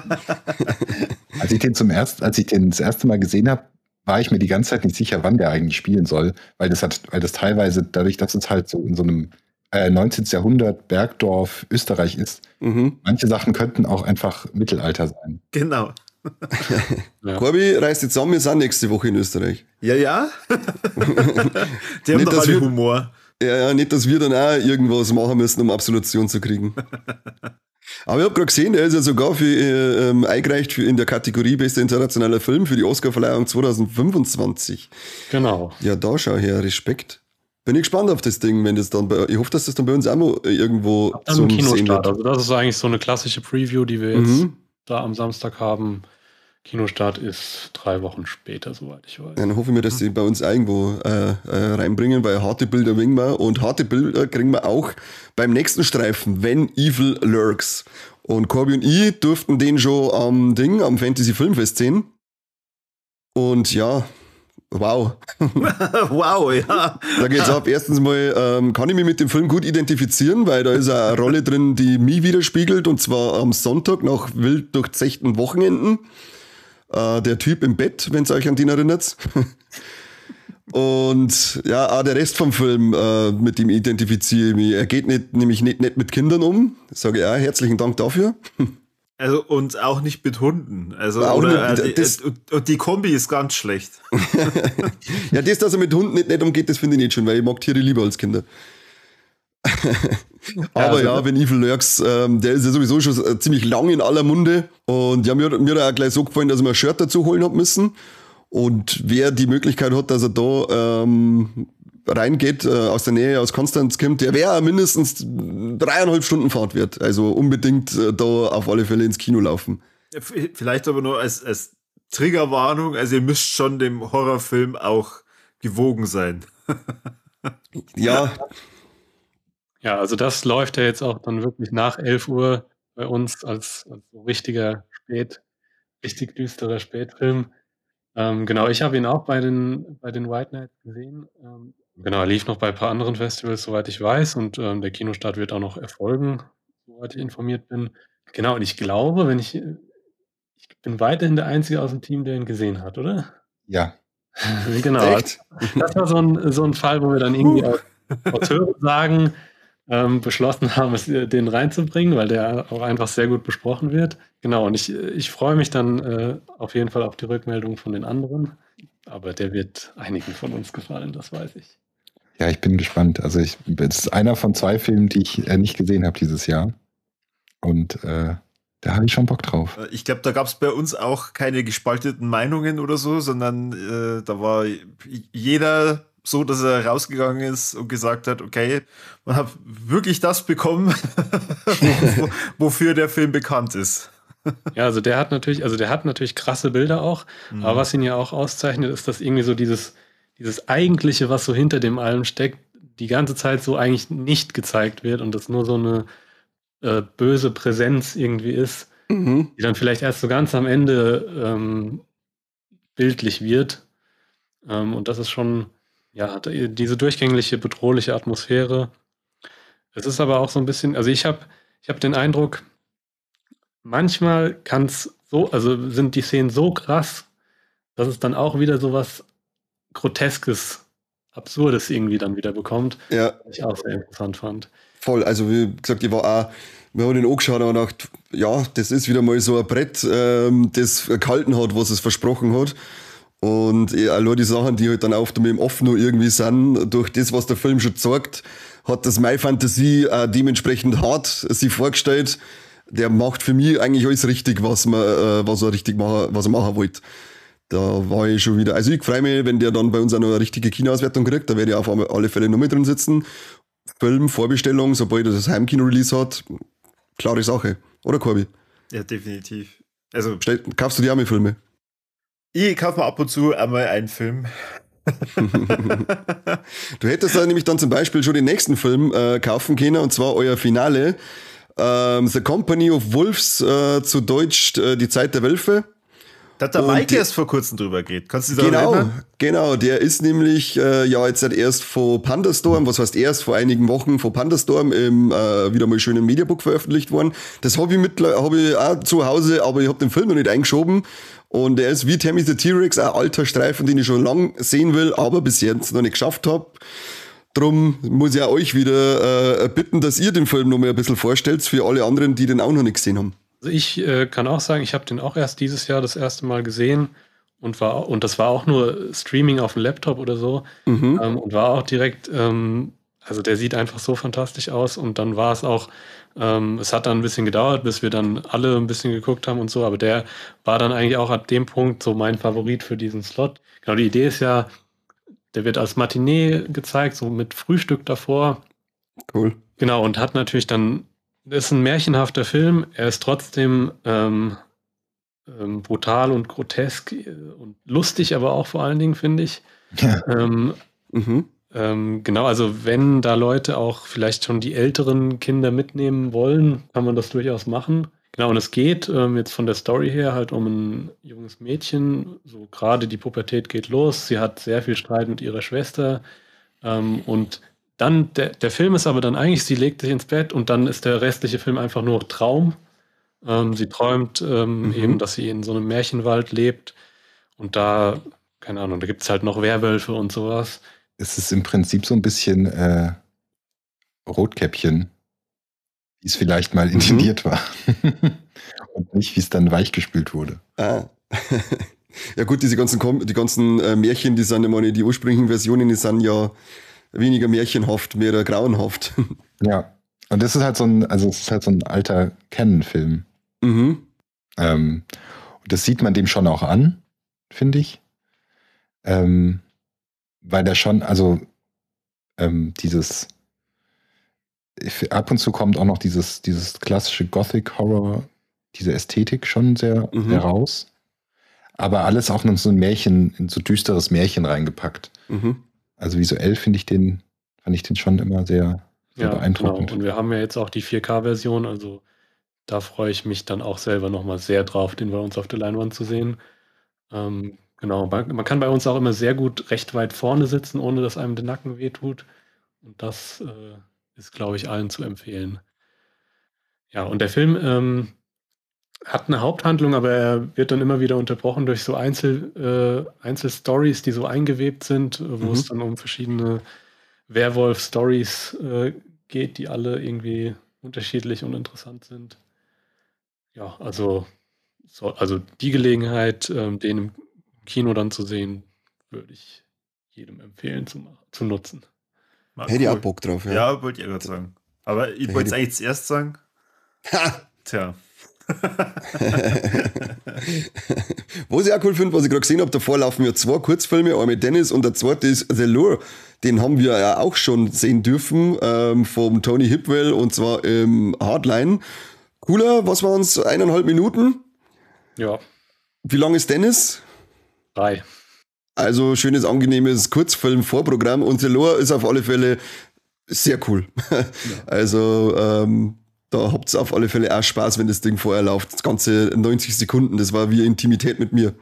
Als ich den zum ersten, als ich den das erste Mal gesehen habe, war ich mir die ganze Zeit nicht sicher, wann der eigentlich spielen soll, weil das hat, weil das teilweise dadurch, dass es halt so in so einem äh, neunzehnten. Jahrhundert Bergdorf Österreich ist, Mhm. manche Sachen könnten auch einfach Mittelalter sein. Genau. Ja. Corby, reißt jetzt zusammen, wir sind nächste Woche in Österreich. Ja, ja. Die haben Nicht, doch dass alle wir- Humor. Ja, ja, nicht, dass wir dann auch irgendwas machen müssen, um Absolution zu kriegen. Aber ich habe gerade gesehen, der ist ja sogar für, äh, ähm, eingereicht für in der Kategorie Bester internationaler Film für die Oscarverleihung zwanzig fünfundzwanzig. Genau. Ja, da schau her, Respekt. Bin ich gespannt auf das Ding, wenn das dann bei, ich hoffe, dass das dann bei uns auch noch irgendwo Ab dann zum im Sehen Kinostart. wird. Also das ist eigentlich so eine klassische Preview, die wir jetzt Mhm. da am Samstag haben. Kinostart ist drei Wochen später, soweit ich weiß. Dann hoffe ich mir, dass die bei uns irgendwo äh, äh, reinbringen, weil harte Bilder wingen wir und harte Bilder kriegen wir auch beim nächsten Streifen, When Evil Lurks. Und Corby und ich durften den schon am Ding, am Fantasy Filmfest sehen. Und ja, wow. Wow, ja. Da geht's ab. Erstens mal ähm, kann ich mich mit dem Film gut identifizieren, weil da ist eine Rolle drin, die mich widerspiegelt, und zwar am Sonntag nach wild durchzechten Wochenenden. Äh, der Typ im Bett, wenn es euch an den erinnert. Und ja, auch der Rest vom Film, äh, mit dem identifiziere ich mich. Er geht nicht, nämlich nicht, nicht mit Kindern um. Sage ich auch, herzlichen Dank dafür. Also und auch nicht mit Hunden. Also Auch oder, nicht, äh, das- und, und die Kombi ist ganz schlecht. Ja, das, dass er mit Hunden nicht, nicht umgeht, das finde ich nicht schön, weil ich mag Tiere lieber als Kinder. Aber also- ja, wenn Evil Lurks, ähm, der ist ja sowieso schon äh, ziemlich lang in aller Munde. Und ja, mir, mir hat auch gleich so gefallen, dass ich mir ein Shirt dazu holen hab müssen. Und wer die Möglichkeit hat, dass er da ähm, reingeht, äh, aus der Nähe, aus Konstanz kommt, der wäre mindestens dreieinhalb Stunden Fahrt wert. Also unbedingt äh, da auf alle Fälle ins Kino laufen. V- Vielleicht aber nur als, als Triggerwarnung, also ihr müsst schon dem Horrorfilm auch gewogen sein. Ja, Ja, also das läuft ja jetzt auch dann wirklich nach elf Uhr bei uns als, als so richtiger Spät, richtig düsterer Spätfilm. Ähm, genau, ich habe ihn auch bei den, bei den White Nights gesehen. Ähm, genau, er lief noch bei ein paar anderen Festivals, soweit ich weiß. Und ähm, der Kinostart wird auch noch erfolgen, soweit ich informiert bin. Genau, und ich glaube, wenn ich, ich bin weiterhin der Einzige aus dem Team, der ihn gesehen hat, oder? Ja, Genau. echt? Das war so ein, so ein Fall, wo wir dann irgendwie aus, aus Hörensagen ähm, beschlossen haben, es, äh, den reinzubringen, weil der auch einfach sehr gut besprochen wird. Genau, und ich, ich freue mich dann äh, auf jeden Fall auf die Rückmeldung von den anderen. Aber der wird einigen von uns gefallen, das weiß ich. ja, ich bin gespannt. Also ich, es ist einer von zwei Filmen, die ich äh, nicht gesehen habe dieses Jahr. Und äh, da habe ich schon Bock drauf. Äh, Ich glaube, da gab es bei uns auch keine gespaltenen Meinungen oder so, sondern äh, da war jeder so, dass er rausgegangen ist und gesagt hat, okay, man hat wirklich das bekommen, wo- wofür der Film bekannt ist. Ja, also der hat natürlich, also der hat natürlich krasse Bilder auch, Mhm. aber was ihn ja auch auszeichnet, ist, dass irgendwie so dieses, dieses Eigentliche, was so hinter dem allem steckt, die ganze Zeit so eigentlich nicht gezeigt wird und das nur so eine äh, böse Präsenz irgendwie ist, Mhm. die dann vielleicht erst so ganz am Ende ähm, bildlich wird. Ähm, und das ist schon, ja, hat diese durchgängliche, bedrohliche Atmosphäre. Es ist aber auch so ein bisschen, also ich habe ich hab den Eindruck, manchmal kann es so, also sind die Szenen so krass, dass es dann auch wieder so was Groteskes, Absurdes irgendwie dann wieder bekommt, Ja, was ich auch sehr interessant fand. voll. Also wie gesagt, ich war auch, wir haben den angeschaut und gedacht, ja, das ist wieder mal so ein Brett, ähm, das gehalten hat, was es versprochen hat. Und eh, allein die Sachen, die halt dann auf dem Off nur irgendwie sind, durch das, was der Film schon zeigt, hat das meine Fantasie auch dementsprechend hart sich vorgestellt. der macht für mich eigentlich alles richtig, was man, äh, was er richtig machen, was er machen wollte. Da war ich schon wieder, also ich freue mich, wenn der dann bei uns auch noch eine richtige Kinoauswertung kriegt, da werde ich auf alle Fälle noch mit drin sitzen. Film, Vorbestellung, sobald er das Heimkino-Release hat, klare Sache. Oder, Corby? Ja, definitiv. Also, Stell, kaufst du dir auch mal Filme? Ich kaufe mir ab und zu einmal einen Film. Du hättest da nämlich dann zum Beispiel schon den nächsten Film äh, kaufen können, und zwar euer Finale. Ähm, The Company of Wolves, äh, zu Deutsch äh, Die Zeit der Wölfe. Da hat der Und Mike die- erst vor kurzem drüber geht. Kannst du dich daran Genau, erinnern? genau. Der ist nämlich äh, ja jetzt halt erst von Pandastorm, was heißt erst vor einigen Wochen von Pandastorm im äh, wieder mal schönen Mediabook veröffentlicht worden. Das habe ich mittler habe ich auch zu Hause, aber ich habe den Film noch nicht eingeschoben. Und er ist wie Tammy the T-Rex, ein alter Streifen, den ich schon lang sehen will, aber bis jetzt noch nicht geschafft habe. Drum muss ich auch euch wieder äh, bitten, dass ihr den Film noch mal ein bisschen vorstellt für alle anderen, die den auch noch nicht gesehen haben. Also ich äh, kann auch sagen, ich habe den auch erst dieses Jahr das erste Mal gesehen und war und das war auch nur Streaming auf dem Laptop oder so Mhm. ähm, und war auch direkt, ähm, also der sieht einfach so fantastisch aus und dann war es auch, ähm, es hat dann ein bisschen gedauert, bis wir dann alle ein bisschen geguckt haben und so, aber der war dann eigentlich auch ab dem Punkt so mein Favorit für diesen Slot. Genau, die Idee ist ja, der wird als Matinee gezeigt, so mit Frühstück davor. Cool. Genau, und hat natürlich dann, das ist ein märchenhafter Film, er ist trotzdem ähm, ähm, brutal und grotesk äh, und lustig, aber auch vor allen Dingen, finde ich. Ja. Ähm, Mhm. ähm, genau, also wenn da Leute auch vielleicht schon die älteren Kinder mitnehmen wollen, kann man das durchaus machen. Genau, und es geht ähm, jetzt von der Story her halt um ein junges Mädchen, so gerade die Pubertät geht los, sie hat sehr viel Streit mit ihrer Schwester ähm, und dann, der, der Film ist aber dann eigentlich, sie legt sich ins Bett und dann ist der restliche Film einfach nur Traum. Ähm, sie träumt ähm, Mhm. eben, dass sie in so einem Märchenwald lebt und da, keine Ahnung, da gibt es halt noch Werwölfe und sowas. Es ist im Prinzip so ein bisschen äh, Rotkäppchen, wie es vielleicht mal Mhm. intendiert war. Und nicht, wie es dann weichgespült wurde. Ah. Ja gut, diese ganzen, Kom die ganzen äh, Märchen, die sind, ich meine, die ursprünglichen Versionen, die sind ja weniger märchenhaft, mehr grauenhaft. Ja. Und das ist halt so ein, also es ist halt so ein alter Canon-Film. Mhm. Ähm, und das sieht man dem schon auch an, finde ich. Ähm, weil der schon, also ähm, dieses ab und zu kommt auch noch dieses, dieses klassische Gothic-Horror, diese Ästhetik schon sehr Mhm. heraus. Aber alles auch in so ein Märchen, in so düsteres Märchen reingepackt. Mhm. Also visuell finde ich den, fand ich den schon immer sehr, sehr Ja, genau. beeindruckend. Und wir haben ja jetzt auch die vier K-Version, also da freue ich mich dann auch selber nochmal sehr drauf, den bei uns auf der Leinwand zu sehen. Ähm, genau, man, man kann bei uns auch immer sehr gut recht weit vorne sitzen, ohne dass einem der Nacken wehtut. Und das äh, ist, glaube ich, allen zu empfehlen. Ja, und der Film ähm, hat eine Haupthandlung, aber er wird dann immer wieder unterbrochen durch so Einzel, äh, Einzelstories, die so eingewebt sind, äh, wo Mhm. es dann um verschiedene Werwolf-Stories äh, geht, die alle irgendwie unterschiedlich und interessant sind. Ja, also, so, also die Gelegenheit, ähm, den im Kino dann zu sehen, würde ich jedem empfehlen zu, ma- zu nutzen. Ah, Hätte ich cool. auch Bock drauf, ja. Ja, wollte ich ja gerade sagen. Aber ich Da wollte es hätte eigentlich zuerst sagen. Ha! Tja. Was ich auch cool finde, was ich gerade gesehen habe, davor laufen ja zwei Kurzfilme, einer mit Dennis und der zweite ist The Lure. Den haben wir ja auch schon sehen dürfen, ähm, vom Tony Hipwell, und zwar im Hardline. Cooler, was waren es, eineinhalb Minuten? Ja, Wie lang ist Dennis? drei. Also schönes, angenehmes Kurzfilm-Vorprogramm, und The Lure ist auf alle Fälle sehr cool. Also ähm, da habt ihr auf alle Fälle auch Spaß, wenn das Ding vorher läuft. Das ganze neunzig Sekunden, das war wie Intimität mit mir.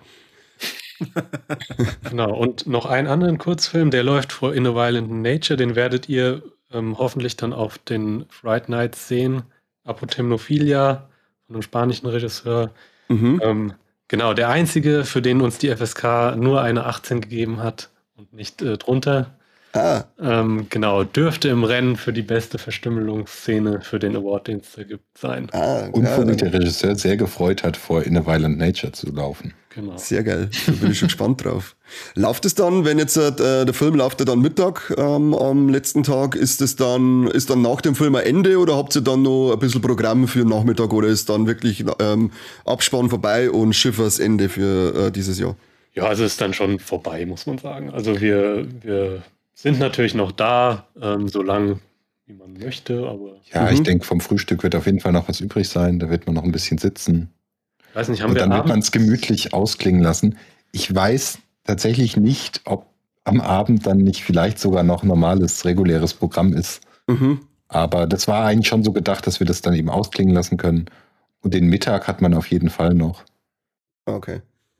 Genau, und noch einen anderen Kurzfilm, der läuft vor In a Violent Nature, den werdet ihr ähm, hoffentlich dann auf den Fright Nights sehen. Apotemnophilia von einem spanischen Regisseur. Mhm. Ähm, genau, der einzige, für den uns die F S K nur eine achtzehn gegeben hat und nicht äh, drunter. Ah. Ähm, genau, dürfte im Rennen für die beste Verstümmelungsszene für den Award, den es da gibt, sein. Ah, Und ja, wo sich dann- der Regisseur sehr gefreut hat, vor In a Violent Nature zu laufen. Genau. Sehr geil. Da bin ich schon gespannt drauf. Läuft es dann, wenn jetzt äh, der Film läuft ja dann Mittag ähm, am letzten Tag, ist es dann, ist dann nach dem Film ein Ende oder habt ihr dann noch ein bisschen Programm für den Nachmittag oder ist dann wirklich ähm, Abspann vorbei und Schiffersende für äh, dieses Jahr? Ja, also ist dann schon vorbei, muss man sagen. Also wir, wir sind natürlich noch da, ähm, so lang wie man möchte, aber Ja, Mhm. ich denke, vom Frühstück wird auf jeden Fall noch was übrig sein. Da wird man noch ein bisschen sitzen. ich weiß nicht, haben Und wir dann wird man abends- es gemütlich ausklingen lassen. Ich weiß tatsächlich nicht, ob am Abend dann nicht vielleicht sogar noch normales, reguläres Programm ist. Mhm. Aber das war eigentlich schon so gedacht, dass wir das dann eben ausklingen lassen können. Und den Mittag hat man auf jeden Fall noch. Okay.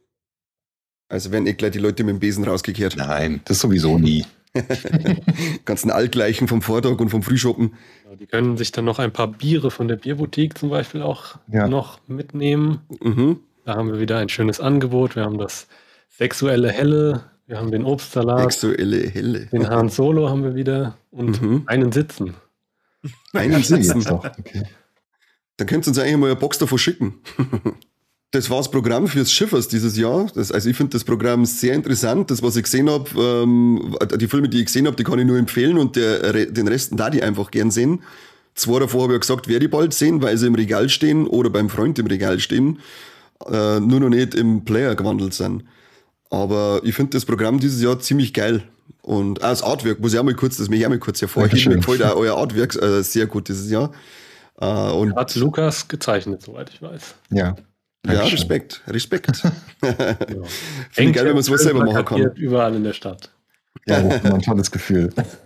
Also werden eh gleich die Leute mit dem Besen rausgekehrt. Nein, das sowieso nie. Ganzen Altgleichen vom Vortag und vom Frühschoppen. Genau, die können sich dann noch ein paar Biere von der Bierboutique zum Beispiel auch Ja. noch mitnehmen. Mhm. Da haben wir wieder ein schönes Angebot. Wir haben das sexuelle Helle, wir haben den Obstsalat, Sexuelle Helle. den Han Solo haben wir wieder und Mhm. einen Sitzen. Einen Sitzen. Jetzt noch. Okay. Dann könnt ihr uns eigentlich mal eine Box davon schicken. Das war das Programm fürs Schiffers dieses Jahr. Das, also ich finde das Programm sehr interessant. Das, was ich gesehen habe, ähm, die Filme, die ich gesehen habe, die kann ich nur empfehlen und der, Re- den Resten da die einfach gern sehen. Zwei davor habe ich ja gesagt, werde ich bald sehen, weil sie im Regal stehen oder beim Freund im Regal stehen. Äh, nur noch nicht im Player gewandelt sind. Aber ich finde das Programm dieses Jahr ziemlich geil. Und auch das Artwork, muss ich auch mal kurz, das möchte ich auch mal kurz hervorheben. Dankeschön. Mir gefällt auch euer Artwork äh, sehr gut dieses Jahr. Äh, und Hat Lukas gezeichnet, soweit ich weiß. Ja. ja, Dankeschön. Respekt, Respekt. Genau. Finde ich geil, wenn man sowas schön selber machen kann. plakatiert Überall in der Stadt. Ja, das ist immer ein tolles Gefühl.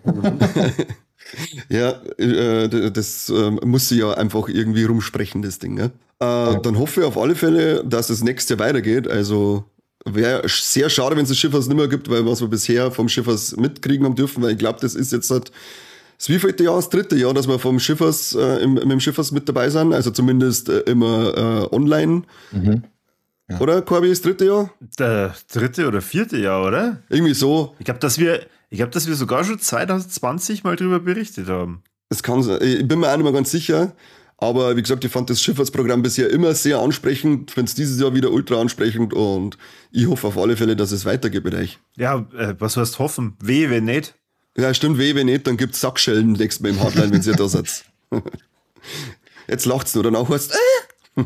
Ja, äh, d- das äh, muss sie ja einfach irgendwie rumsprechen, das Ding. Ne? Äh, Dann hoffe ich auf alle Fälle, dass es nächstes Jahr weitergeht. Also wäre sehr schade, wenn es das Schiffers nicht mehr gibt, weil was wir bisher vom Schiffers mitkriegen haben dürfen, weil ich glaube, das ist jetzt halt das wievielte Jahr, das dritte Jahr, dass wir vom Schiffers, äh, im, mit dem Schiffers mit dabei sind, also zumindest äh, immer äh, online. Mhm. Ja. Oder, Corby, das dritte Jahr? Der dritte oder vierte Jahr, oder? Irgendwie so. Ich glaube, dass wir, ich glaube, dass wir sogar schon zwanzig zwanzig mal drüber berichtet haben. Das kann sein. Ich bin mir auch nicht mehr ganz sicher. Aber wie gesagt, ich fand das Schifffahrtsprogramm bisher immer sehr ansprechend. Finde es dieses Jahr wieder ultra ansprechend und ich hoffe auf alle Fälle, dass es weitergeht mit euch. Ja, äh, was heißt hoffen? Weh, wenn nicht. Ja, stimmt, weh, wenn nicht, dann gibt's Sackschellen nächstes Mal im Hardline, wenn ihr da seid. Jetzt lacht's nur, danach heißt äh.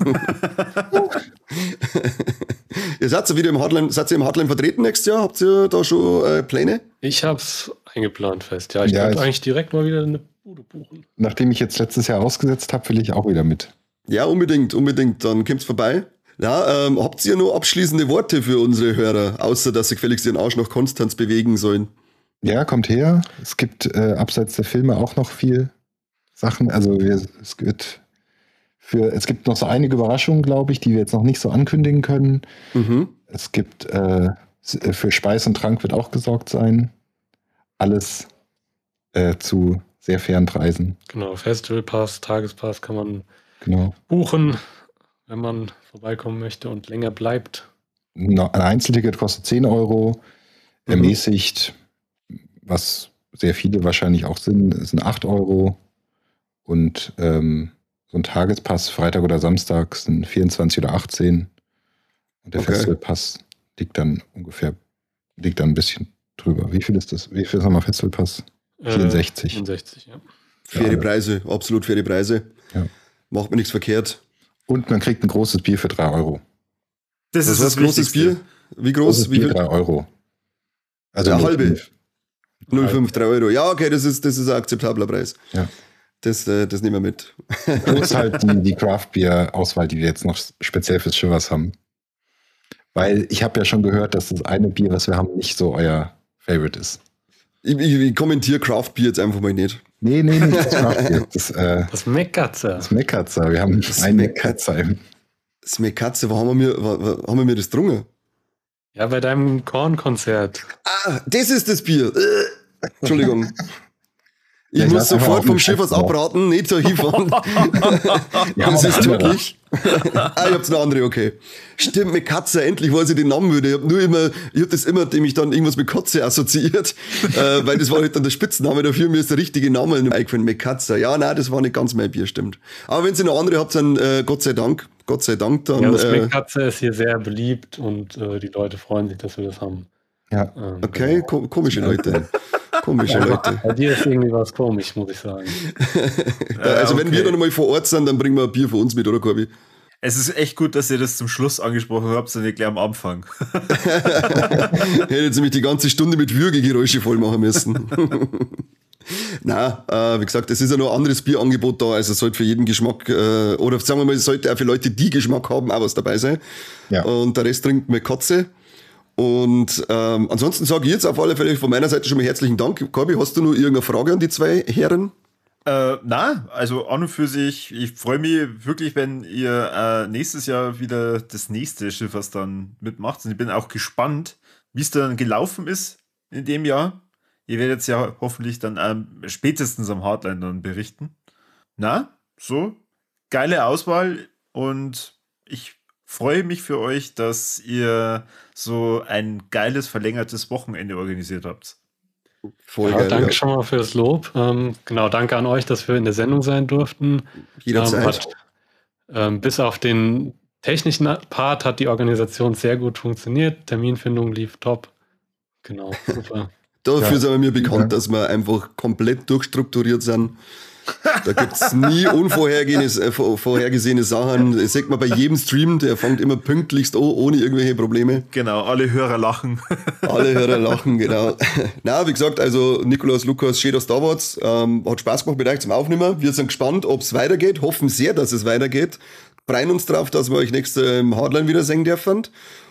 Ihr seid ja wieder im Hardline, seid ihr im Hardline vertreten nächstes Jahr? Habt ihr da schon äh, Pläne? Ich hab's eingeplant fest. Ja, ich Ja, könnte ich- eigentlich direkt mal wieder eine Bude buchen. Nachdem ich jetzt letztes Jahr ausgesetzt habe, will ich auch wieder mit. Ja, unbedingt, unbedingt. Dann kommt's vorbei. Ja, ähm, habt ihr noch abschließende Worte für unsere Hörer, außer dass sie gefälligst ihren Arsch nach Konstanz bewegen sollen? Ja, kommt her. Es gibt äh, abseits der Filme auch noch viel Sachen. Also wir, es wird für, es gibt noch so einige Überraschungen, glaube ich, die wir jetzt noch nicht so ankündigen können. Mhm. Es gibt äh, s- für Speis und Trank wird auch gesorgt sein. Alles äh, zu sehr fairen Preisen. Genau, Festivalpass, Tagespass kann man Genau. buchen, wenn man vorbeikommen möchte und länger bleibt. No- Ein Einzelticket kostet zehn Euro. Mhm. Ermäßigt, was sehr viele wahrscheinlich auch sind, sind acht Euro. Und ähm, so ein Tagespass, Freitag oder Samstag, sind vierundzwanzig oder achtzehn. Und der Okay. Festivalpass liegt dann ungefähr, liegt dann ein bisschen drüber. Wie viel ist das? Wie viel ist nochmal Festivalpass? Äh, vierundsechzig. vierundsechzig, ja. Faire alle. Preise, absolut faire Preise. Ja. Macht mir nichts verkehrt. Und man kriegt ein großes Bier für drei Euro. Das Was ist war das das großes Wichtigste. Bier? Wie groß? Großes Wie Bier, viel? drei Euro. Also Eine null halbe. Komma fünf. null Komma fünf, drei Euro. Ja, okay, das ist, das ist ein akzeptabler Preis. Ja. Das, äh, das nehmen wir mit. Plus halt die, die Craft-Bier-Auswahl, die wir jetzt noch speziell fürs Shivers haben. Weil ich habe ja schon gehört, dass das eine Bier, was wir haben, nicht so euer Favorite ist. Ich, ich, ich kommentiere Craft Beer jetzt einfach mal nicht. Nee, nee, nicht das Craft-Bier. Das, äh, Das Meckerzer. das Mekatzer. Wir haben Das ein Mekatzer. Mekatzer im. Das Mekatze, wo haben wir mir, wo, wo, haben wir mir das drungen? Ja, bei deinem Kornkonzert. Ah, das ist das Bier. Äh, Entschuldigung. Ich Ja, muss lass einfach sofort auf vom den Schiffers Chef drauf. abraten, nicht da hinfahren. Ja, Das aber ist andere. türkisch. Ah, ich hab's noch andere, okay. Stimmt, mit Katze, endlich weiß ich den Namen wieder. Ich hab nur immer, ich hab das immer, dem ich dann irgendwas mit Katze assoziiert, äh, weil das war halt dann der Spitzname dafür, mir ist der richtige Name eingefallen, mit Katze. Ja, nein, das war nicht ganz mein Bier, stimmt. Aber wenn ihr noch andere habt, dann äh, Gott sei Dank, Gott sei Dank, dann... Ja, das äh, Schmeckkatze ist hier sehr beliebt und äh, die Leute freuen sich, dass wir das haben. Ja. Ähm, okay, ko komische Leute. Komische Leute. Bei dir ist irgendwie was komisch, muss ich sagen. Da, also wenn okay. wir dann mal vor Ort sind, dann bringen wir ein Bier für uns mit, oder Corby? Es ist echt gut, dass ihr das zum Schluss angesprochen habt und nicht gleich am Anfang. Hätte jetzt nämlich die ganze Stunde mit Würgegeräusche voll machen müssen. Na, äh, wie gesagt, es ist ja noch ein anderes Bierangebot da, also es sollte für jeden Geschmack, äh, oder sagen wir mal, es sollte auch für Leute, die Geschmack haben, auch was dabei sein. Ja. Und der Rest trinkt mit Katze. Und ähm, ansonsten sage ich jetzt auf alle Fälle von meiner Seite schon mal herzlichen Dank. Corby, hast du noch irgendeine Frage an die zwei Herren? Äh, na, also an und für sich, ich freue mich wirklich, wenn ihr äh, nächstes Jahr wieder das nächste Schiffers dann mitmacht. Und ich bin auch gespannt, wie es dann gelaufen ist in dem Jahr. Ihr werdet ja hoffentlich dann ähm, spätestens am Hardline dann berichten. Na, so, geile Auswahl und ich freue mich für euch, dass ihr so ein geiles, verlängertes Wochenende organisiert habt. Voll Ja, geil. danke Ja. schon mal fürs Lob. Ähm, genau, danke an euch, dass wir in der Sendung sein durften. Jederzeit. Ähm, hat, ähm, bis auf den technischen Part hat die Organisation sehr gut funktioniert. Terminfindung lief top. Genau, super. Dafür Ja. sind wir mir bekannt, Ja. dass wir einfach komplett durchstrukturiert sind. Da gibt's nie unvorhergesehene äh, vor- vorhergesehene Sachen. Das sieht man bei jedem Stream, der fängt immer pünktlichst an, ohne irgendwelche Probleme. Genau, alle Hörer lachen. Alle Hörer lachen, genau. Na, wie gesagt, also Nikolaus, Lukas, schön, dass du da wart. Ähm, hat Spaß gemacht mit euch zum Aufnehmen. Wir sind gespannt, ob es weitergeht. Hoffen sehr, dass es weitergeht. Freuen uns drauf, dass wir euch nächste im Hardline wieder sehen dürfen.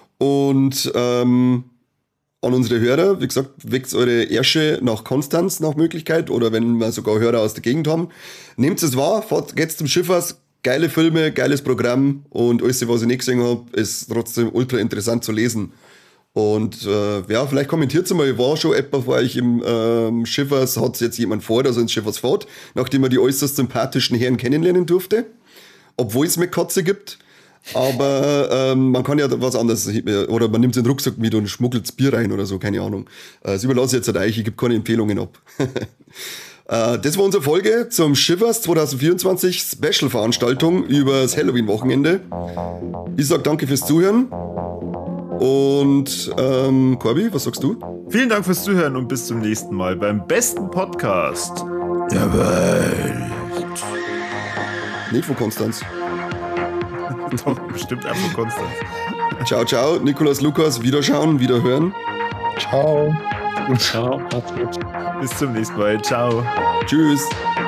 Und ähm, an unsere Hörer, wie gesagt, weckt eure Ärsche nach Konstanz nach Möglichkeit oder wenn wir sogar Hörer aus der Gegend haben. Nehmt es wahr, fahrt, geht zum Schiffers, geile Filme, geiles Programm und alles, was ich nicht gesehen habe, ist trotzdem ultra interessant zu lesen. Und äh, ja, vielleicht kommentiert mal, ich war schon etwa vor euch im ähm, Schiffers, hat jetzt jemand vor, dass er ins Schiffers fährt, nachdem er die äußerst sympathischen Herren kennenlernen durfte, obwohl es mit Katze gibt. Aber ähm, man kann ja was anderes, oder man nimmt den Rucksack mit und schmuggelt das Bier rein oder so, keine Ahnung. Äh, das überlasse ich jetzt an euch, ich gebe keine Empfehlungen ab. äh, das war unsere Folge zum Shivers zwanzig vierundzwanzig Special-Veranstaltung über das Halloween-Wochenende. Ich sag danke fürs Zuhören. Und ähm, Corby, was sagst du? Vielen Dank fürs Zuhören und bis zum nächsten Mal beim besten Podcast der Welt. Nicht von Konstanz. Doch, bestimmt einfach Konstanz. Ciao, ciao. Nikolaus, Lukas, wiederschauen, wiederhören. Ciao. Ciao, macht's gut. Bis zum nächsten Mal. Ciao. Tschüss.